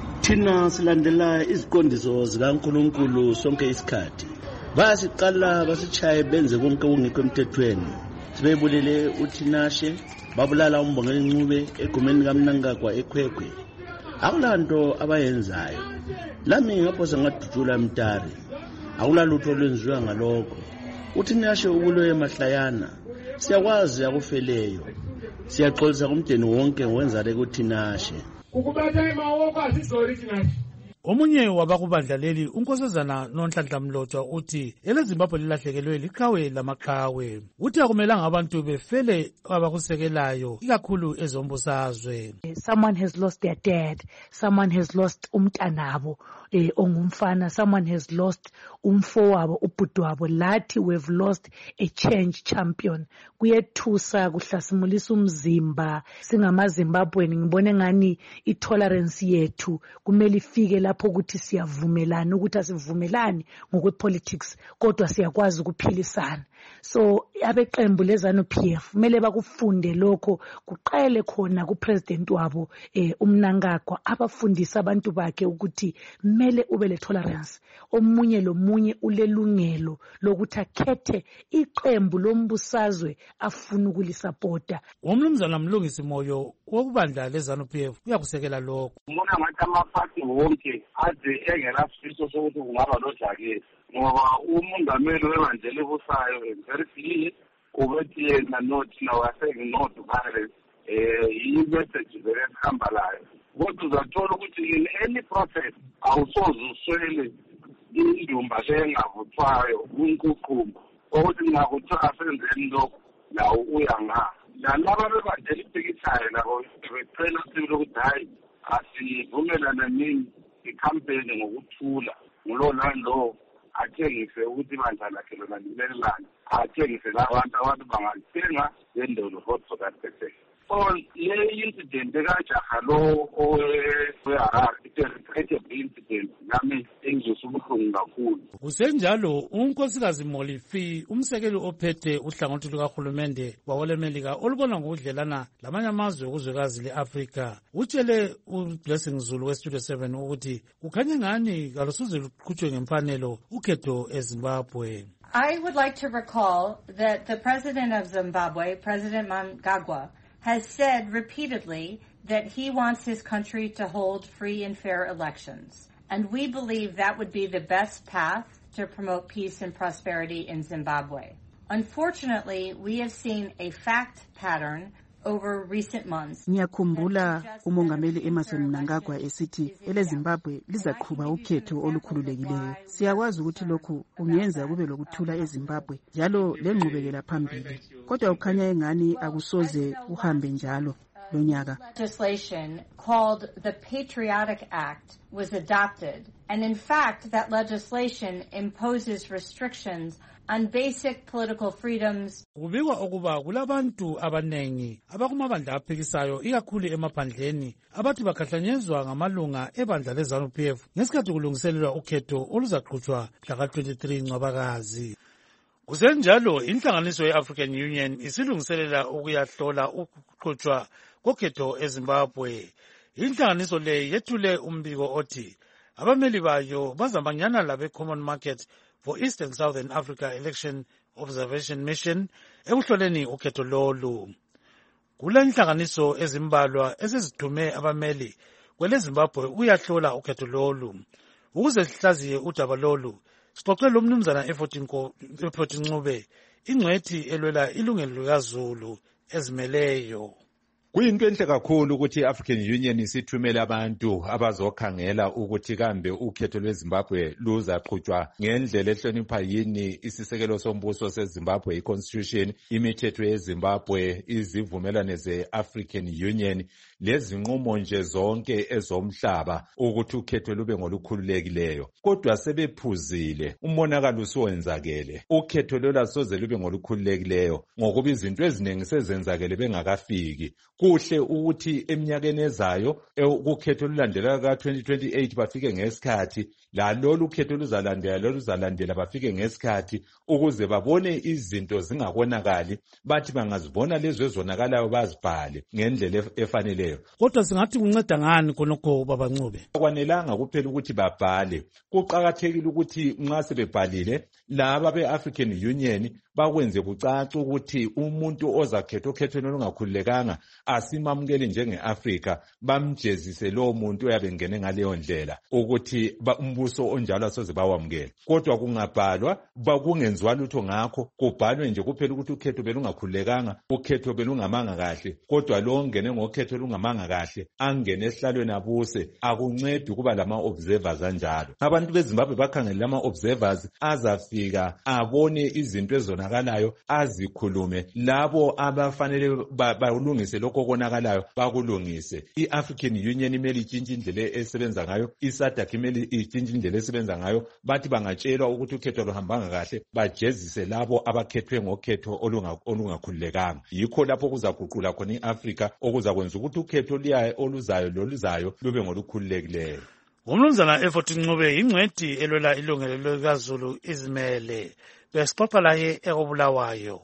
Thina silandela iziqondiso zikaNkulunkulu sonke isikhathi. Basiqala basichaye benze konke okungekho emthethweni. Sibebulele uTinashe, babulala uMbongeni Ncube egumeni kaMnangagwa eKwekwe. Akulanto abayenzayo. Lami ngaphosa ngadudula Mtari. Akulalutho olwenziwa ngalokho. uTinashe ubuloye mahlayana. Siyakwazi akufeleyo. Siyaxolisa kumdeni wonke ngowenzale kuTinashe. Ukubatha emawoko asizori Tinashe. Omunye wabakubandla leli unkosazana Nonhlanhla Mlotshwa uthi eleZimbabwe lilahlekelwe liqhawe lamaqhawe. Uthi akumelanga abantu befele abakusekelayo ikakhulu ezombusazwe. Someone has lost their dad, someone has lost umntanabo ongumfana, someone has lost umfowabo ubhudwabo, lathi we've lost a change champion. Kuyethusa kuhlasimulisa umzimba singamaZimbabweni. Ngibone ngani itolerance yethu kumele ifike lapho ukuthi siyavumelana ukuthi asivumelani ngokwepolitics kodwa siyakwazi ukuphilisana. So abeqembu leZANU-PF kumele bakufunde lokho kuqale khona kupresident wabo uMnangagwa abafundisa abantu bakhe ukuthi kumele ube le tolerance. Omunye lomunye ulelungelo lokuthi akhethe iqembu lombusazwe afuna ukulisupporta. Umnumzana Mlungisi Moyo wokubandla leZANU-PF uyakusekela lokho. Ngibona ngathi amaphathi wonke aze engelasifiso sokuthi kungaba lodlakela ngoba umongameli webandla elibusayo very clear ukuthi yena nothi nawasenginoth violence i-message vele ehamba layo. Kodwa uzathola ukuthi in any process awusoze uswele indumba engavuthwayo unkuqumbu ukuthi ngakuthiwa senzeni lokho nawo uyangaha. Nalaba bebandla elibhekishayo labo becela sibili ukuthi hayi asivumelane nini ikhampeni ngokuthula ngulo nalo athengise ukuthi ibandla lakhe lona lilelelane, athengise abantu bangalithenga lendolo hotso kaTete. Le incident ekajaha lo oweHarare i-regrettable incident nami engizosubuhlungu kakhulu. Kusenjalo unkosikazi Molifi umsekeli ophethe uhlangothi lukahulumende wakwelemelika olubona ngokudlelana lamanye amazwe okuzwekazi le-Afrika utshele uBlessing Zulu weStudio 7 ukuthi kukhanye ngani kalusuze luqhutshwe ngemfanelo ukhetho eZimbabwe. I would like to recall that the president of Zimbabwe, President Mnangagwa, has said repeatedly that he wants his country to hold free and fair elections. And we believe that would be the best path to promote peace and prosperity in Zimbabwe. Unfortunately, we have seen a fact pattern over recent months. Ngiyakhumbula umongameli Emmerson Mnangagwa esithi eleZimbabwe lizaqhuba ukhetho olukhululekileyo. Siyakwazi ukuthi lokhu kungenza kube lokuthula eZimbabwe njalo lenqubekela phambili. Kodwa ukhanya engani akusoze uhambe njalo lo nyaka. Legislation called the Patriotic Act was adopted, and in fact that legislation imposes restrictions on basic political freedoms. Kubikwa ukuba kulabantu abanengi abakumabandla aphikisayo ikakhulu emaphandleni abathi bakhahlanyezwa ngamalunga ebandla leZANU-PF ngesikhathi kulungiselelwa ukhetho oluzaqhutshwa mhla ka-23 Ncwabakazi. Kusenjalo inhlanganiso ye-African Union isilungiselela ukuyahlola ukuqhutshwa kokhetho eZimbabwe. Inhlanganiso le yethule umbiko othi abameli bayo bazamanyana labe-Common Market for East and Southern Africa Election Observation Mission ekuhloleni ukhetho lolu. Kule inhlanganiso ezimbalwa esezithume abameli kweleZimbabwe uyahlola ukhetho lolu. Ukuze sihlaziye udaba lolu, sixoxe lo mnumzana eFort Ncube, ingcwethi elwela ilungelo likaZulu ezimeleyo. Kuyinto enhle kakhulu ukuthi i-African Union isithumele abantu abazokhangela ukuthi kambe ukhetho lweZimbabwe luzaqhutshwa ngendlela ehlonipha yini isisekelo sombuso seZimbabwe, i-Constitution, imithetho yeZimbabwe, izivumelwano ze-African Union, lezinqumo nje zonke ezomhlaba ukuthi ukhetho lube ngolukhululekileyo. Kodwa sebephuzile, umonakalo uswenzakele. Ukhetho lolu asoze lube ngolukhululekileyo ngokuba izinto eziningi sezenzakele bengakafiki. Kuhle ukuthi eminyakeni ezayo ukhetho olulandela ka-2028 bafike ngesikhathi, lalolu ukhetho luzalandela bafike ngesikhathi ukuze babone izinto zingakonakali, bathi bangazibona lezo ezonakalayo bazibhale ngendlela efaneleyo. Kodwa singathi kunceda ngani khonokho Baba Ncube? Kwanelanga kuphela ukuthi babhale. Kuqakathekile ukuthi nxa sebebhalile laba be-African Union bakwenze kucaca ukuthi umuntu ozakhetha okhethweni olungakhululekanga asimamukele njenge-Afrika, bamjezise lowo muntu oyabe ngene ngaleyo ndlela ukuthi umbuso onjalo asoze bawamukele. Kodwa kungabhalwa kungenziwa lutho ngakho, kubhalwe nje kuphela ukuthi ukhetho belungakhululekanga, ukhetho belungamanga kahle, kodwa lo ongene ngokhetho olungamanga kahle angene esihlalweni abuse, akuncedi ukuba lama-observers anjalo. Abantu beZimbabwe bakhangele lama-observers azafika abone izinto ezonakalayo, azikhulume. Labo abafanele balungise lokho konakalayo bakulungise. I-African Union imele itshintshe indlela esebenza ngayo, i-SADC imele itshintshe indlela esebenza ngayo. Bathi bangatshelwa ukuthi ukhetho luhambanga kahle, bajezise labo abakhethwe ngokhetho olungakhululekanga. Yikho lapho kuzaguqula khona i-Afrika okuzakwenza ukuthi ukhetho oluzayo lube ngolukhululekileyo. Umnumzana eFort Ncube ingcwethi elwela ilungelo likaZulu izimele. Besixoxa laye ekobulawayo.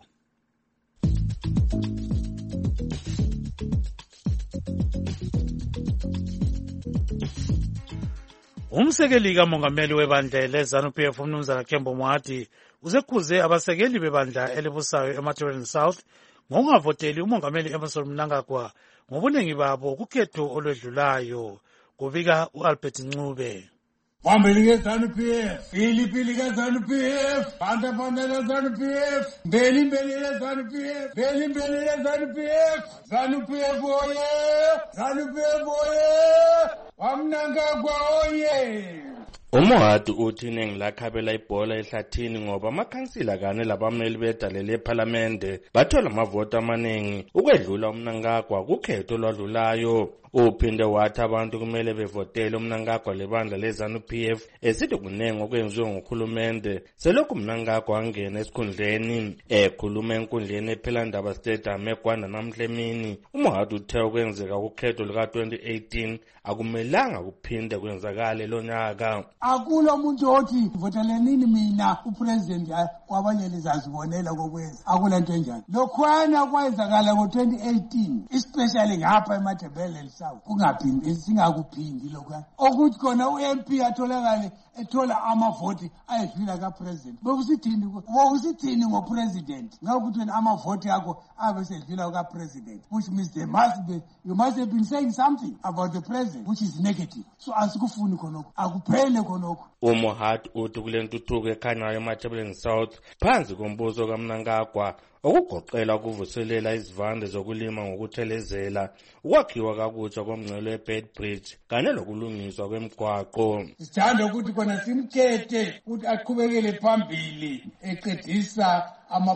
Umsekeli kamongameli webandla leZANU-PF umnumzana Kembo Moati usekhuze abasekeli bebandla elibusayo eMatabeleland South ngokungavoteli umongameli Emmerson Mnangagwa ngobuningi babo kukhetho olwedlulayo. Kubika uAlbert Ncube. Phambili ke-ZANU-PF, phili ke-ZANU-PF, phanda le-ZANU-PF, mbeli le-ZANU-PF, le-ZANU-PF, ZANU-PF oye, ZANU-PF oye, waMnangagwa oye. Umohati uthi iningi lakhabela ibhola ehlathini ngoba amakhansila kanye labameli bedale lephalamende bathola amavoti amaningi ukwedlula uMnangagwa kukhetho olwadlulayo. Uphinde wathi abantu kumele bevotele uMnangagwa lebandla leZANU-PF esithi kuningi okwenziwe ngukhulumende selokhu uMnangagwa angena esikhundleni. Ekhuluma enkundleni ePhelandaba Stadium eGwanda namhla emini, uMohati uthe okwenzeka kukhetho luka-2018 akumelanga kuphinde kwenzakale lo nyaka. akula muntu othi votelanini mina upresident kwabanye lizazibonela kokwenza akula nto enjalo lokhwana kwenzakala ngo-2018 especially ngapha eMatabele South kungaphindi singakuphindi lokhwana okuthi khona u-MP atholakale ethola amavoti ayedlula kapresident bokusithini ngopresident ngakuthi wena amavoti akho abe sedlula kapresident which means you must have been saying something about the president which is negative so asikufuni khonokho akuphele khonokho. uMohat uthi kule ntuthuko ekhanyayo eMatabele South phansi kombuso kaMnangagwa okugoqela ukuvuselela izivande zokulima ngokuthelezela ukwakhiwa kakutsha komngcele weBedbridge kanye lokulungiswa kwemigwaqo. Sithanda ukuthi khona simkhethe ukuthi aqhubekele phambili eqedisa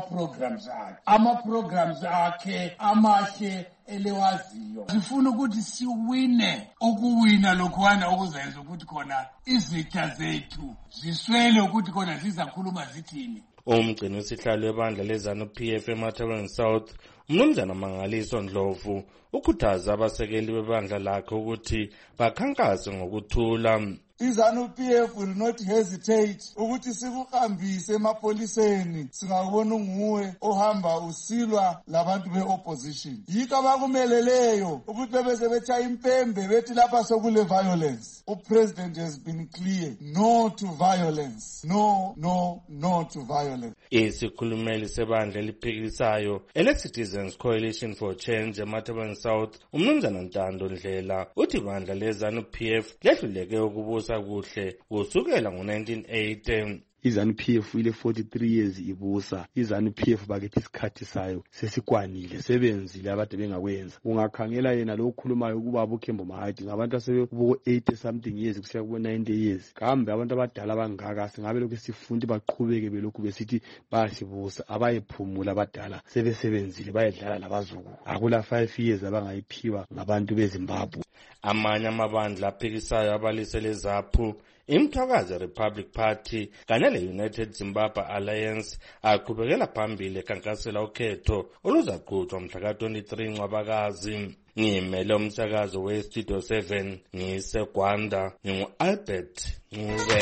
ama-programs akhe amahle elewaziyo. Sifuna ukuthi siwine ukuwina lokhwana okuzenza ukuthi khona izitha zethu ziswele ukuthi khona zizakhuluma zithini. Umgcini wesihlalo webandla leZANU-PF eMatabele South uMnumzana Mangaliso Ndlovu ukhuthaza abasekeli bebandla lakhe ukuthi bakhankase ngokuthula. iZANU-PF will not hesitate ukuthi sikuhambise emapoliseni singabona nguwe ohamba usilwa labantu be-opposition. Yikho abakumeleleyo ukuthi bebese betshaya impembe bethi lapha sokule violence. President has been clear, no to violence, no to violence. Isikhulumeli sebandla eliphikisayo ele-Citizens Coalition for Change eMatabele South uMnumzana Ntando Ndlela uthi ibandla leZANU-PF lehluleke ukubusa kuhle kusukela ngo-1980. iZANU-PF ile 43 years ibusa. iZANU-PF bakithi isikhathi sayo sesikwanile sebenzile abade bengakwenza. Ungakhangela yena lo okhulumayo ukuba uKhembo Mahadi ngabantu asebekubo 80 something years kusiya kubo 90 years. Kambe abantu abadala bangaka singabe lokhu sifundi baqhubeke belokhu besithi bayasibusa abayephumula abadala sebesebenzile bayedlala labazukulu. Akula 5 years abangayiphiwa ngabantu beZimbabwe. Amanye amabandla aphikisayo abalisele ZAPU iMthwakazi Republic Party kanye le-United Zimbabwe Alliance aqhubekela phambili ekhankasela ukhetho oluzaqhutshwa mhla ka-23 Ncwabakazi. Ngimele umsakazo we-Studio 7 ngiseGwanda ngingu-Albert Ncube.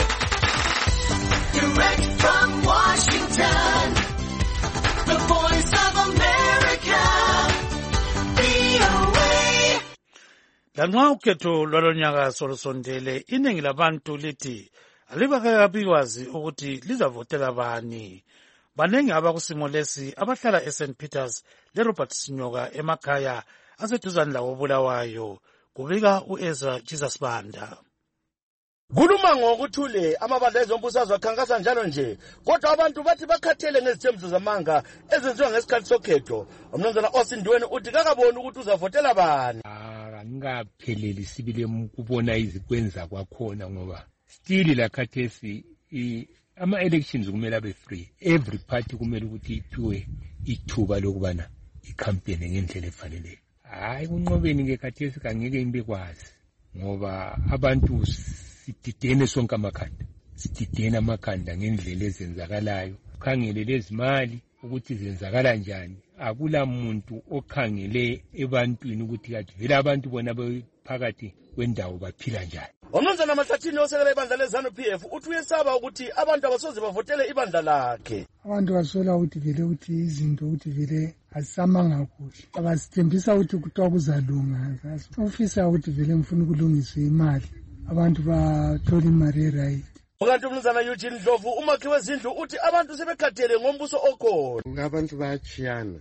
Direct from Washington, the Voice of America, VOA. Lanxa ukhetho lwalonyaka solusondele iningi labantu lithi alibakabikwazi ukuthi lizavotela bani. Baningi abakusimo lesi abahlala eSt Peters leRobert Sinyoka emakhaya aseduzane lawo Bulawayo, kubika uEzra Jesus Banda. Kuluma ngokuthule amabandla ezombusazwe akhankasa njalo nje kodwa abantu bathi bakhathele ngezithembiso zamanga ezenziwa ngesikhathi sokhetho. Umnumzana Osindweni uthi kakaboni ukuthi uzavotela bani. Ngingapheleli sibile ukubona izikwenza kwakhona ngoba still la khathesi ama-elections kumele abe free. Every party kumele ukuthi iphiwe ithuba lokubana ikhampeni ngendlela efaneleyo. Hayi kunqobeni ngekhathesi kangeke imbekwazi ngoba abantu sididene sonke amakhanda. Sididene amakhanda ngendlela ezenzakalayo. Khangele lezimali ukuthi zenzakala njani. Akula muntu okhangele ebantwini ukuthi kathi vele abantu bona bephakathi kwendawo baphila njani. Umnumzana Mahlathini osekela ibandla leZANU-PF uthi uyesaba ukuthi abantu abasoze bavotele ibandla lakhe. Abantu basola ukuthi vele ukuthi izinto ukuthi vele azisamanga kuhle. Abasithembisa ukuthi kuthiwa kuzalunga. Ofisa ukuthi vele ngifuna ukulungiswa imali. Abantu bathola imali e-right. Ukanti umnumzana Eugene Ndlovu umakhi wezindlu uthi abantu sebekhathele ngombuso okhona. Abantu bayachiyana.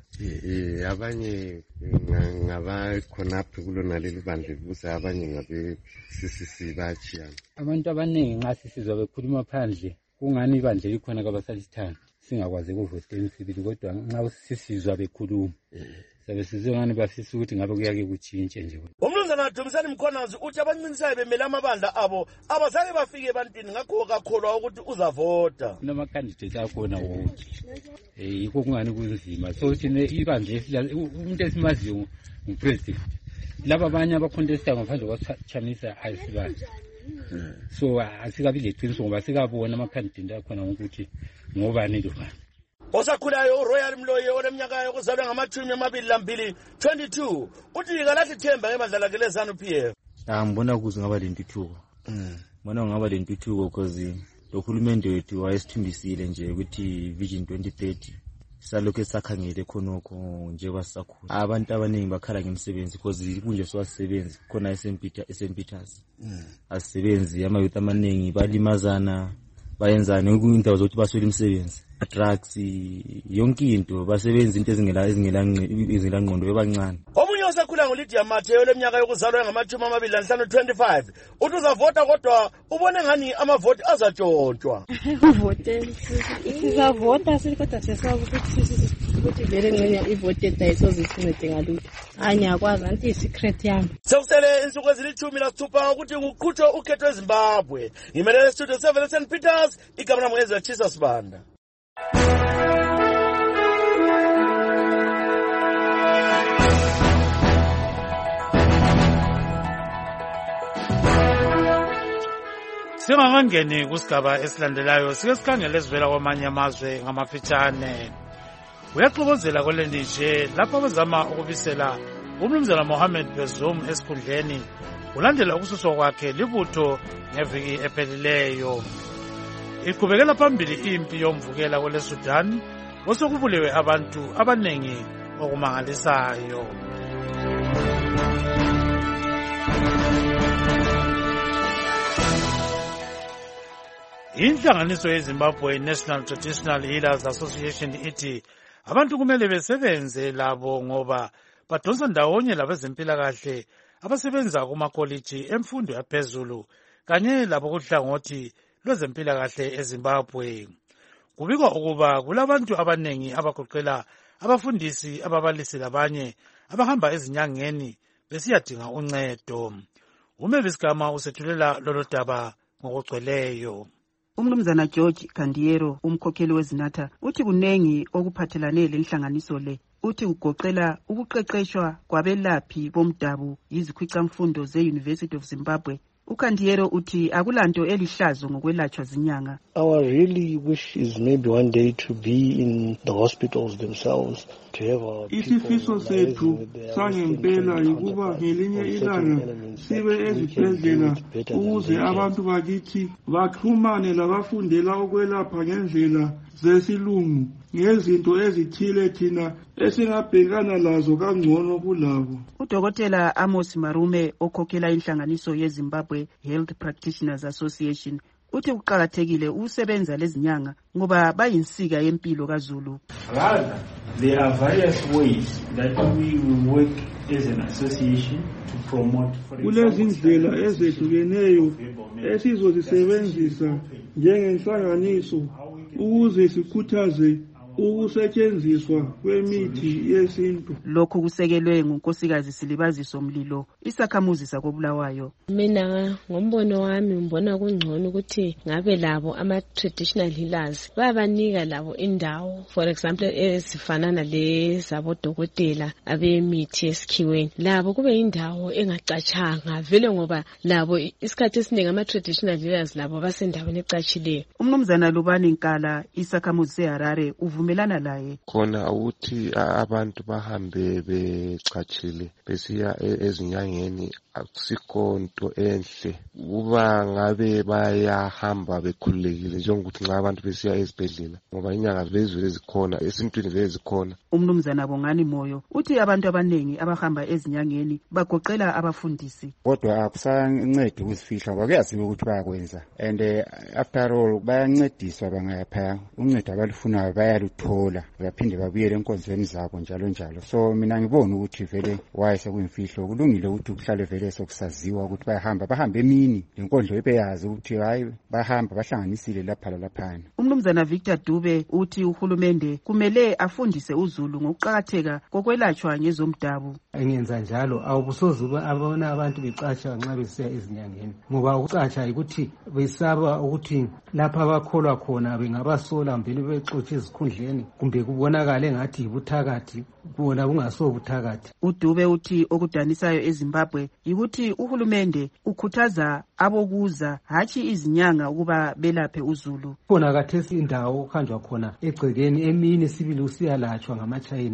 Abanye ngabakhonaphi kulona leli bandla libusa abanye ngabe CCC bayachiyana. Abantu abaningi nxa sisizwa bekhuluma phandle kungani ibandla likhona kabasalisithanda singakwazi ukuvotela sibili kodwa nxa sisizwa bekhuluma sabe sizongani bafisa ukuthi ngabe kuyake kutshintshe nje. Umnumzana Dumisani Mkhonazi uthi abancincisayo bemele amabandla abo abazake bafike ebantwini ngakho kakholwa ukuthi uzavota. Kunama-candidates akhona wonke yikho kungani kunzima so thina ibandla umuntu esimaziyo ngupresident laba abanye abacontestayo ngaphandle kwachamisa ayisibazi so asikabi leqiniso ngoba sikabona ama-candidate akhona ukuthi ngobani lobani. Osakhulayo uRoyal Mloye oneminyaka yokuzalwa ngama-22 uthi kalahli themba ngebandla lakhe leZANU-PF. Ngibona kuze ngaba lentuthuko Mana ngaba lentuthuko becauselohulumende wethu wayesithumbisile nje ukuthi Vision 2030 salokho esakhangele khonokho njengoba sisakhula. Abantu abaningi bakhala ngemisebenzi because kunje siwasebenzi khona eSt Peters. Asisebenzi amayouth amaningi balimazana bayenzana indawo zokuthi baswele imisebenzi. Drugs yonke into basebenza into ezingela ngqondo bebancane. Omunye osekhula nguLydia Mateo leminyaka yokuzalwa ngama-25 25 uthi uzavota kodwa ubone ngani amavoti azatshontshwa. Uvote sizavota kodwa siyasazi ukuthi vele ngene ivoted ayisozisincede ngalutho. Anyakwazi anti secret yami. Sekusele insuku ezili-16 ukuthi kuqhutshwe ukhetho eZimbabwe. Ngimelele studio 7 eSt Peters, igama lami ngeZwatshisa Sibanda. Singakangeni kusigaba esilandelayo sike sikhangele esivela kwamanye amazwe ngamafitshane. Uyaxokozela kwelendije lapho bezama ukubisela umnumzana Mohamed Bazoum esikhundleni ulandela ukususwa kwakhe libutho ngeviki ephelileyo. Iqhubekela phambili impi yomvukela kwele Sudan osokubulewe abantu abanengi okumangalisayo. Inhlanganiso yeZimbabwe National Traditional Healers Association ithi abantu kumele besebenze labo ngoba badonsa ndawonye labezempilakahle abasebenza kumakoliji emfundo yaphezulu kanye labo kuhlangothi lwezempilakahle eZimbabwe. Kubikwa ukuba kulabantu abanengi abagoqela abafundisi, ababalisi labanye abahamba ezinyangeni besiyadinga uncedo. Umevisigama usethulela lolo daba ngokugcweleyo. Umnumzana George Kandiero umkhokheli wezinatha uthi kunengi okuphathelane lenhlanganiso le. Uthi kugoqela ukuqeqeshwa kwabelaphi bomdabu yizikhwicamfundo ze-University of Zimbabwe. uKandiero uthi akulanto elihlazo ngokwelatshwa zinyanga. Our really wish is maybe one day to be in the hospitals themselves, to have our isifiso sethu sangempela yikuba ngelinye ilanga sibe ezibhedlela ukuze abantu bakithi baxhumane labafundela ukwelapha ngendlela zesilungu ngezinto ezithile thina esingabhekana lazo kangcono kulabo. Udokotela Amos Marume okhokhela inhlanganiso yeZimbabwe Health Practitioners Association uthi kuqakathekile ukusebenza lezinyanga ngoba bayinsika yempilo kaZulu. Rather, there are various ways that we will work as an association to promote, for kulezindlela ezehlukeneyo esizozisebenzisa njengenhlanganiso ukuze sikhuthaze ukusetshenziswa kwemithi yesintu. Lokhu kusekelwe ngunkosikazi Silibaziso Mlilo isakhamuzi sakobulawayo. Mina ngombono wami ngibona kungcono ukuthi ngabe labo ama traditional healers bayabanika labo indawo, for example esifanana lezabo dokotela abemithi yesikhiweni, labo kube indawo engacatshanga vele ngoba labo isikhathi esiningi ama traditional healers labo basendaweni ecatshileyo. Umnumzana Lubani Nkala isakhamuzi seHarare uvumelana laye. Khona ukuthi abantu bahambe becatshile besiya ezinyangeni akusikho nto enhle, kuba ngabe bayahamba bekhululekile njengokuthi nxa abantu besiya ezibhedlela ngoba inyanga zezulu ezikhona esintwini vele zikhona. Umnumzana Bongani Moyo uthi abantu abanengi abahamba ezinyangeni bagoqela abafundisi. Kodwa akusancedi ukuzifihla ngoba kuyaziwa ukuthi bayakwenza, and after all bayancediswa bangayaphaya uncedo abalufunayo bayaluthola baphinde babuyele enkonzweni zabo njalo njalo. So mina ngibona ukuthi vele wayesekuyimfihlo kulungile ukuthi kuhlale vele sokusaziwa ukuthi bahambe emini lenkondlo ebeyazi ukuthi hayi bahamba bahlanganisile lapha laphana. Umnumzana Victor Dube uthi uhulumende kumele afundise uZulu ngokuqhakatheka kokwelatshwa ngezomdabu. Engenza njalo awubusoze abona abantu becatsha nxa besiya ezinyangeni ngoba ukucatsha ukuthi besaba ukuthi lapha abakholwa khona bengabasola mbele bexotshe ezikhundleni kumbe kubonakale ngathi yibuthakathi bona bungasobuthakathi. uDube uthi okudanisayo eZimbabwe ukuthi uhulumende ukhuthaza abokuza hatshi izinyanga ukuba belaphe uZulu. Khona kathesi indawo okuhanjwa khona egcekeni emini sibili usiyalatshwa ngamaChina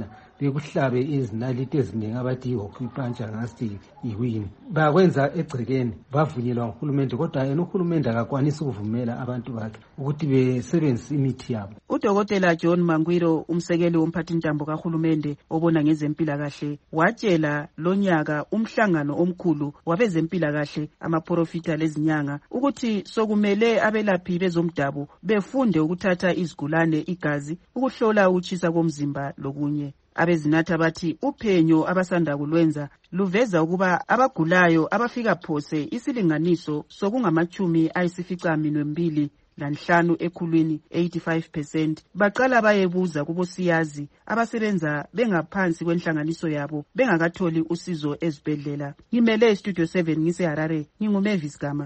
bekuhlabe izinaliti eziningi abathi i-hookpancha ngasithi iwini. Bakwenza egcekeni bavunyelwa nguhulumende, kodwa yena uhulumende akakwanisi ukuvumela abantu bakhe ukuthi besebenzise imithi yabo. Udokotela John Mangwiro, umsekeli womphathintambo kahulumende obona ngezempilakahle, watshela lonyaka umhlangano omkhulu wabezempilakahle amaprofita lezinyanga ukuthi sokumele abelaphi bezomdabu befunde ukuthatha izigulane igazi, ukuhlola ukutshisa komzimba lokunye. Abezinatha bathi uphenyo abasanda kulwenza luveza ukuba abagulayo abafika phose isilinganiso sokungamachumi-2.5 ekhulwini 85% baqala bayebuza kubosiyazi abasebenza bengaphansi kwenhlanganiso yabo bengakatholi usizo ezibhedlela. Ngimele Studio 7 ngiseHarare, nginguMavis Gama.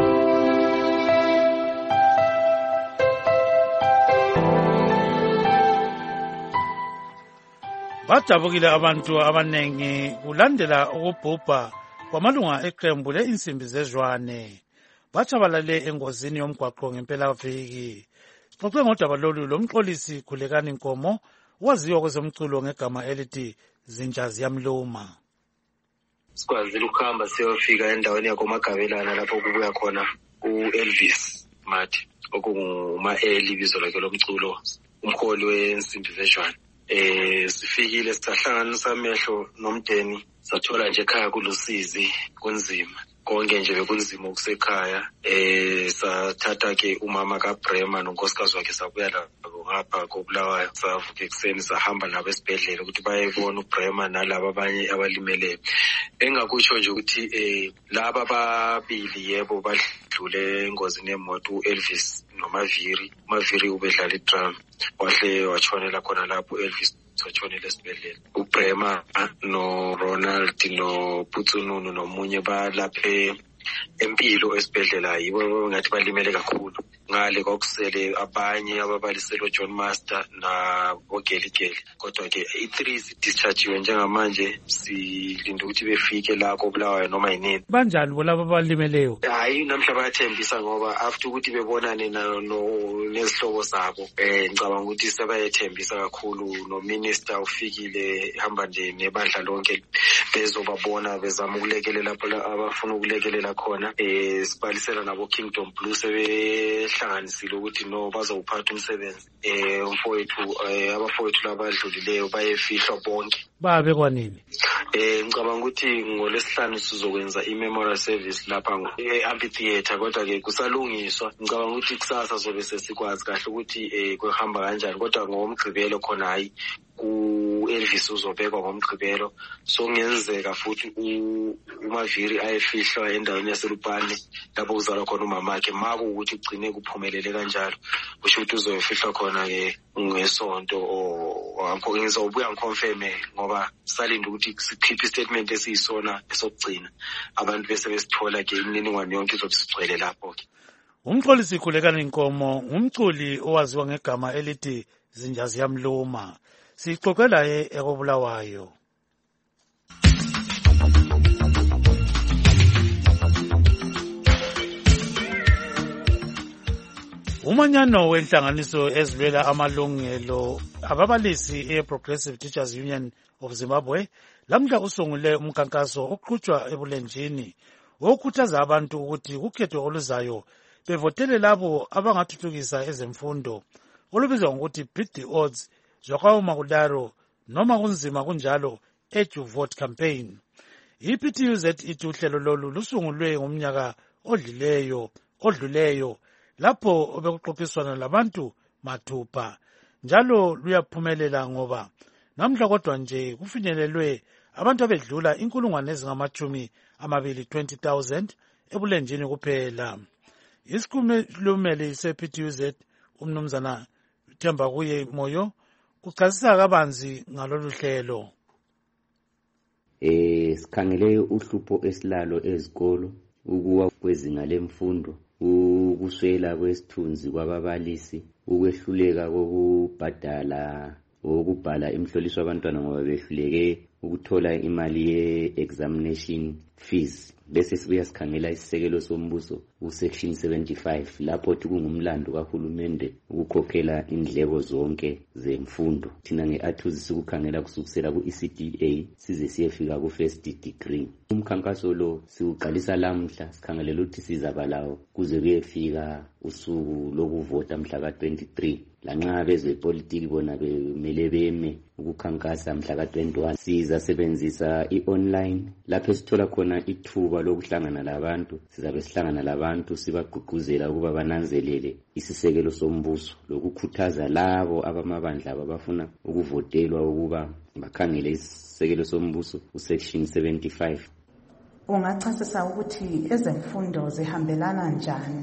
Badabukile abantu abanengi kulandela ukubhubha kwamalunga eqembu le-Insimbi Zezwane. Batshabalale engozini yomgwaqo ngempelaviki. Sixoxe ngodaba lolu lomxolisi Khulekani Nkomo, waziwa kwezomculo ngegama elithi Zinja Ziyamluma. Sikwazile ukuhamba siyofika endaweni yakoMagabelana lapho kubuya khona u-Elvis Mathi, okunguma-eli ibizo lakhe lomculo, umholi we-Insimbi Zezwane. Sifikile sahlanganisa amehlo nomndeni, sathola nje ekhaya kulusizi kunzima, konke nje bekunzima ukusekhaya. Sathatha ke umama kaBrema nonkosikazi wakhe sabuya lapho ngapha koBulawayo, savuka ekuseni sahamba nabo esibhedlela ukuthi bayebona uBrema nalabo abanye abalimeleyo. Engakusho nje ukuthi laba babili yebo badlule engozini yemoto, uElvis noMaviri. uMaviri ubedlala idrum, wahle watshonela khona lapho uElvis watshonela esibhedlela. uBrema noRonald noPutsununu nomunye balaphe empilo esibhedlela, yibo ngathi balimele kakhulu. Ngale kwakusele abanye ababaliselo John Master na Ogeligeli, kodwa ke i3 discharge njengamanje silinda ukuthi befike la koBulawayo noma yinini. Banjani bolabo abalimeleyo? Hayi, namhla bayathembisa ngoba after ukuthi bebonane nezihlobo zabo, ngicabanga ukuthi sebayethembisa kakhulu. No minister ufikile hamba nje nebandla lonke bezobabona, bezama ukulekelela lapho abafuna ukulekelela khona. Sibalisela nabo Kingdom Blue sebehlanganisile ukuthi no bazowuphatha umsebenzi. Abafowethu labadlulileyo bayefihlwa bonke. Babe kwanini? Ngicabanga ukuthi ngoLwesihlanu sizokwenza i-memorial service lapha e-amphitheater, kodwa ke kusalungiswa. Ngicabanga ukuthi kusasa zobe sesikwazi kahle ukuthi kuhamba kanjani, kodwa ngoMgqibelo khona hayi u-Elvis uzobekwa ngoMgqibelo. So ngenzeka futhi uMaviri ayefihlwa endaweni yaseLupane lapho kuzalwa khona umamakhe. Maku ukuthi ugcine kuphumelele kanjalo, kusho ukuthi uzofihlwa khona ke ngesonto. Ngizobuya ngiconfirme ngoba salinda ukuthi sikhiphe istatement esiyisona esokugcina, abantu bese besithola ke imininingwane yonke izobe sigcwele lapho ke. Umxolisi Khulekani Nkomo umculi owaziwa ngegama elithi Zinja Ziyamluma. Sixoxela ekoBulawayo. Umanyano wenhlanganiso ezilwela amalungelo ababalisi e-Progressive Teachers Union of Zimbabwe lamhla usungule umkankaso oqhutshwa ebulenjini wokukhuthaza abantu ukuthi kukhetho oluzayo bevotele labo abangathuthukisa ezemfundo, olubizwa ngokuthi Beat the Odds Zwakauma noma kunzima kunjalo Edge Vote Campaign. I-PTUZ ithi uhlelo lolu lusungulwe ngomnyaka odluleyo lapho obekuxoxiswana labantu mathupha, njalo luyaphumelela ngoba namhla kodwa nje kufinyelelwe abantu abedlula 20,000 ebulenjini kuphela. Isikhulumeli se-PTUZ umnumzana Themba Kuye Moyo uchasisa kabanzi ngalolu hlelo. Sikhangele uhlupho esilalo ezikolo, ukuwa kwezinga lemfundo, ukuswela kwesithunzi kwababalisi, ukwehluleka kokubhadala ukubhala imhloliso abantwana ngoba behluleke ukuthola imali ye-examination fees. Bese sibuya sikhangela isisekelo sombuso usection 75 lapho kungumlando kahulumende ukukhokhela indleko zonke zemfundo. Thina ngeATHUS sikukhangela kusukisela ku-ECDA size siyefika ku-first degree. Umkhankaso lo siuqalisa lamhla sikhangelela ukuthi sizabalawo kuze kuyefika usuku lokuvota mhla ka-23. Lanxa bezepolitiki bona bemele beme ukukhankasa mhla ka-21 sizasebenzisa i-online lapho sithola khona ithuba lokuhlangana labantu. Sizabe sihlangana labantu sibagqugquzela ukuba bananzelele isisekelo sombuso lokukhuthaza labo abamabandla abafuna ukuvotelwa ukuba bakhangele isisekelo sombuso usection 75. Ungachasisa ukuthi ezemfundo zihambelana njani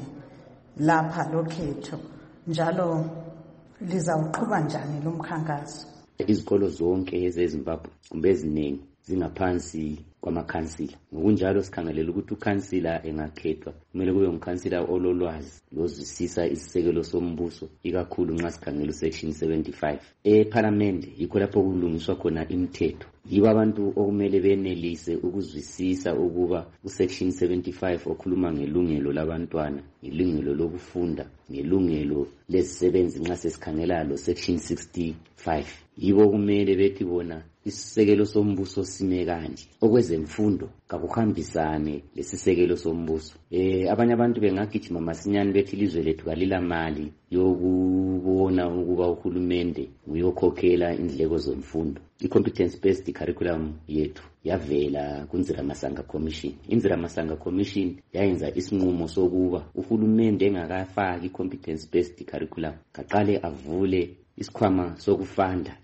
lapha lokhetho njalo lizawuqhuba njani lo mkhankaso? Izikolo zonke ezeZimbabwe kumbe eziningi zingaphansi kwamakhansila. Ngokunjalo sikhangelela ukuthi ukhansila engakhethwa kumele kube umkhansila ololwazi lozwisisa isisekelo sombuso ikakhulu nxa sikhangela usection 75. Eparlamente yikho lapho kulungiswa khona imithetho. Yibo abantu okumele benelise ukuzwisisa ukuba usection 75 okhuluma ngelungelo labantwana, ngelungelo lokufunda, ngelungelo lezisebenzi nxa sesikhangela lo section 65. Yibo kumele bethi bona isisekelo sombuso sime kanje. Okwezemfundo kakuhambisane lesisekelo sombuso. Abanye abantu bengagijima masinyane bethi ilizwe lethu kalila mali yokubona ukuba uhulumende uyokhokhela indleko zemfundo. I-competence based curriculum yethu yavela kunzira masanga commission. Inzira masanga commission yayenza isinqumo sokuba uhulumende engakafaki i-competence based curriculum kaqale avule isikhwama sokufunda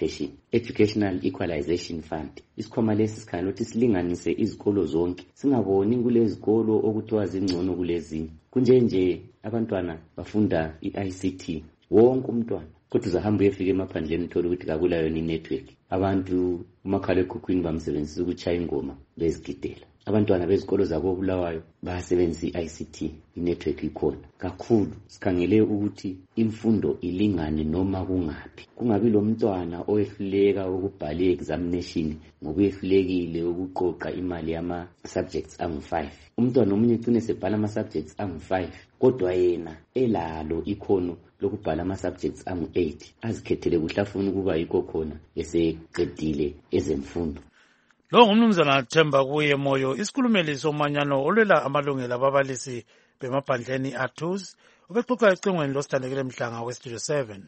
Educational Equalization Fund. Isikhwama lesi sikhangela ukuthi silinganise izikolo zonke, singaboni kulezikolo okuthiwa zingcono kulezinye. Kunjenje abantwana bafunda i-ICT wonke umntwana, kodwa uzahamba uyefika emaphandleni uthola ukuthi kakulayo network. Abantu umakhalekhukhwini bamsebenzisa ukutshaya ingoma bezigidela. Abantwana bezikolo zakoBulawayo basebenzisa i-ICT, i-network ikhona kakhulu. Sikhangele ukuthi imfundo ilingane noma kungaphi, kungabi lo mntwana owehluleka ukubhala i-examination ngoba uyehlulekile ukuqoqa imali yama subjects angu-5. Umntwana omunye ugcine sebhala ama subjects angu-5 kodwa yena elalo ikhono lokubhala ama subjects angu-8, azikhethele kuhle afuna ukuba yikho khona eseqedile ezemfundo. Lo ngumnumzana Themba kuye Moyo, isikhulumeli somanyano olwela amalungelo ababalisi bemaphandleni ATHUS, ubexoxa ecingweni losithandekile Mhlanga weStudio 7.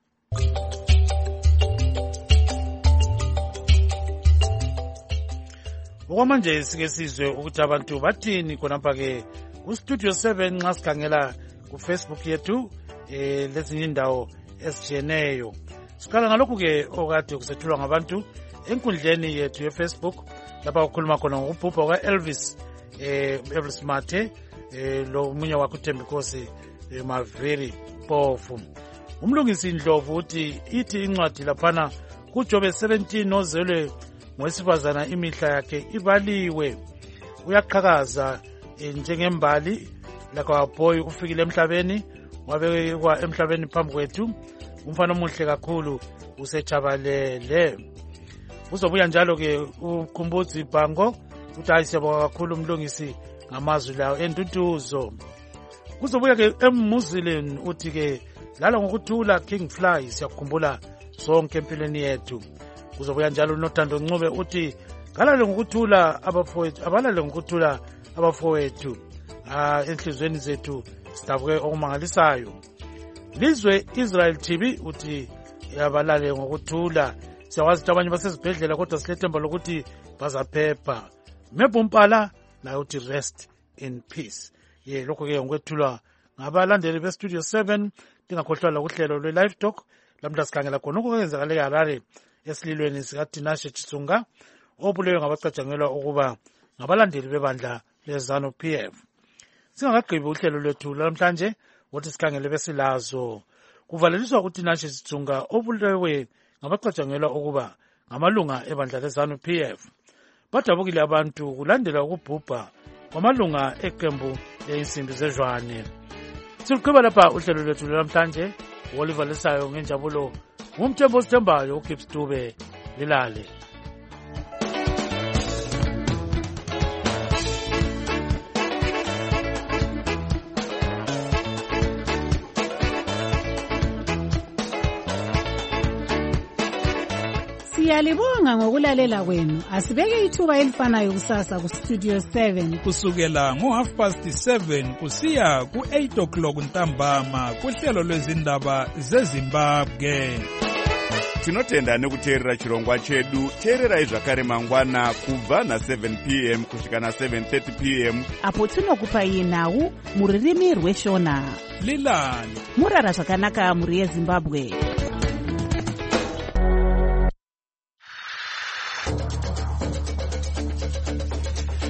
Okwamanje sike sizwe ukuthi abantu bathini khonapha ke kuStudio 7 nxa sikhangela kuFacebook yethu lezinye indawo ezitshiyeneyo. Sikhala ngalokhu ke okade kusethulwa ngabantu enkundleni yethu yeFacebook lapha ukhuluma khona ngokubhubha kwaElvis Elvis Mathe lo umunye wakhe uThembikosi Maveri Pofu. Umlungisi Ndlovu uthi ithi incwadi laphana kuJobe 17 ozelwe ngowesifazana imihla yakhe ibaliwe. Uyaqhakaza njengembali lakwaBoy ufikile emhlabeni wabekwa emhlabeni phambi kwethu. Umfana omuhle kakhulu usechabalele. Uzobuya njalo ke uKhumbuzi Bhango uthi ayisiyabonga kakhulu umlungisi ngamazwi lawo entutuzo. Kuzobuya ke eMuzilin uthi ke lala ngokuthula King Fly siyakukhumbula sonke empilweni yethu. Kuzobuya njalo uNothando Ncube uthi kalale ngokuthula abafowethu, abalale ngokuthula abafowethu enhlizweni zethu sidabuke okumangalisayo. Lizwe Israel TV uthi yabalale ngokuthula. Siyawazi ukuthi abanye basezibhedlela kodwa silethemba lokuthi bazaphepha. Mebumpala naye uthi rest in peace. Lokho ke ngokwethulwa ngabalandeli beStudio 7. Ndingakhohlwa ukuhlelo lwe-Live Talk lamhla sikhangela khona okwenzakale eHarare esililweni sikaTinashe Chisunga obulewe ngabacatshangelwa ukuba ngabalandeli bebandla leZANU PF. Singakagqibi uhlelo lwethu namhlanje wothi sikhangele besilazo. Kuvaleliswa uTinashe Chisunga obulewe ngabacatshangelwa ukuba ngamalunga ebandla leZANU PF. Badabukile abantu kulandela ukubhubha kwamalunga eqembu leinsimbi zezwane. Siluqhuba lapha uhlelo lwethu namhlanje olivalisayo ngenjabulo ngumthembo osithembayo uGibbs Dube lilale. Siyalibonga ngokulalela kwenu. Asibeke ithuba elifanayo kusasa ku Studio 7 kusukela ngo7:30 kusiya ku8 ntambama kuhlelo lwezindaba zeZimbabwe. Tinotenda nekuteerera chirongwa chedu. Teererai zvakare mangwana kubva na7 p.m. kusvika na7:30 p.m. apo tinokupai nhau mururimi rweshona. Lilani murara zvakanaka muri yeZimbabwe.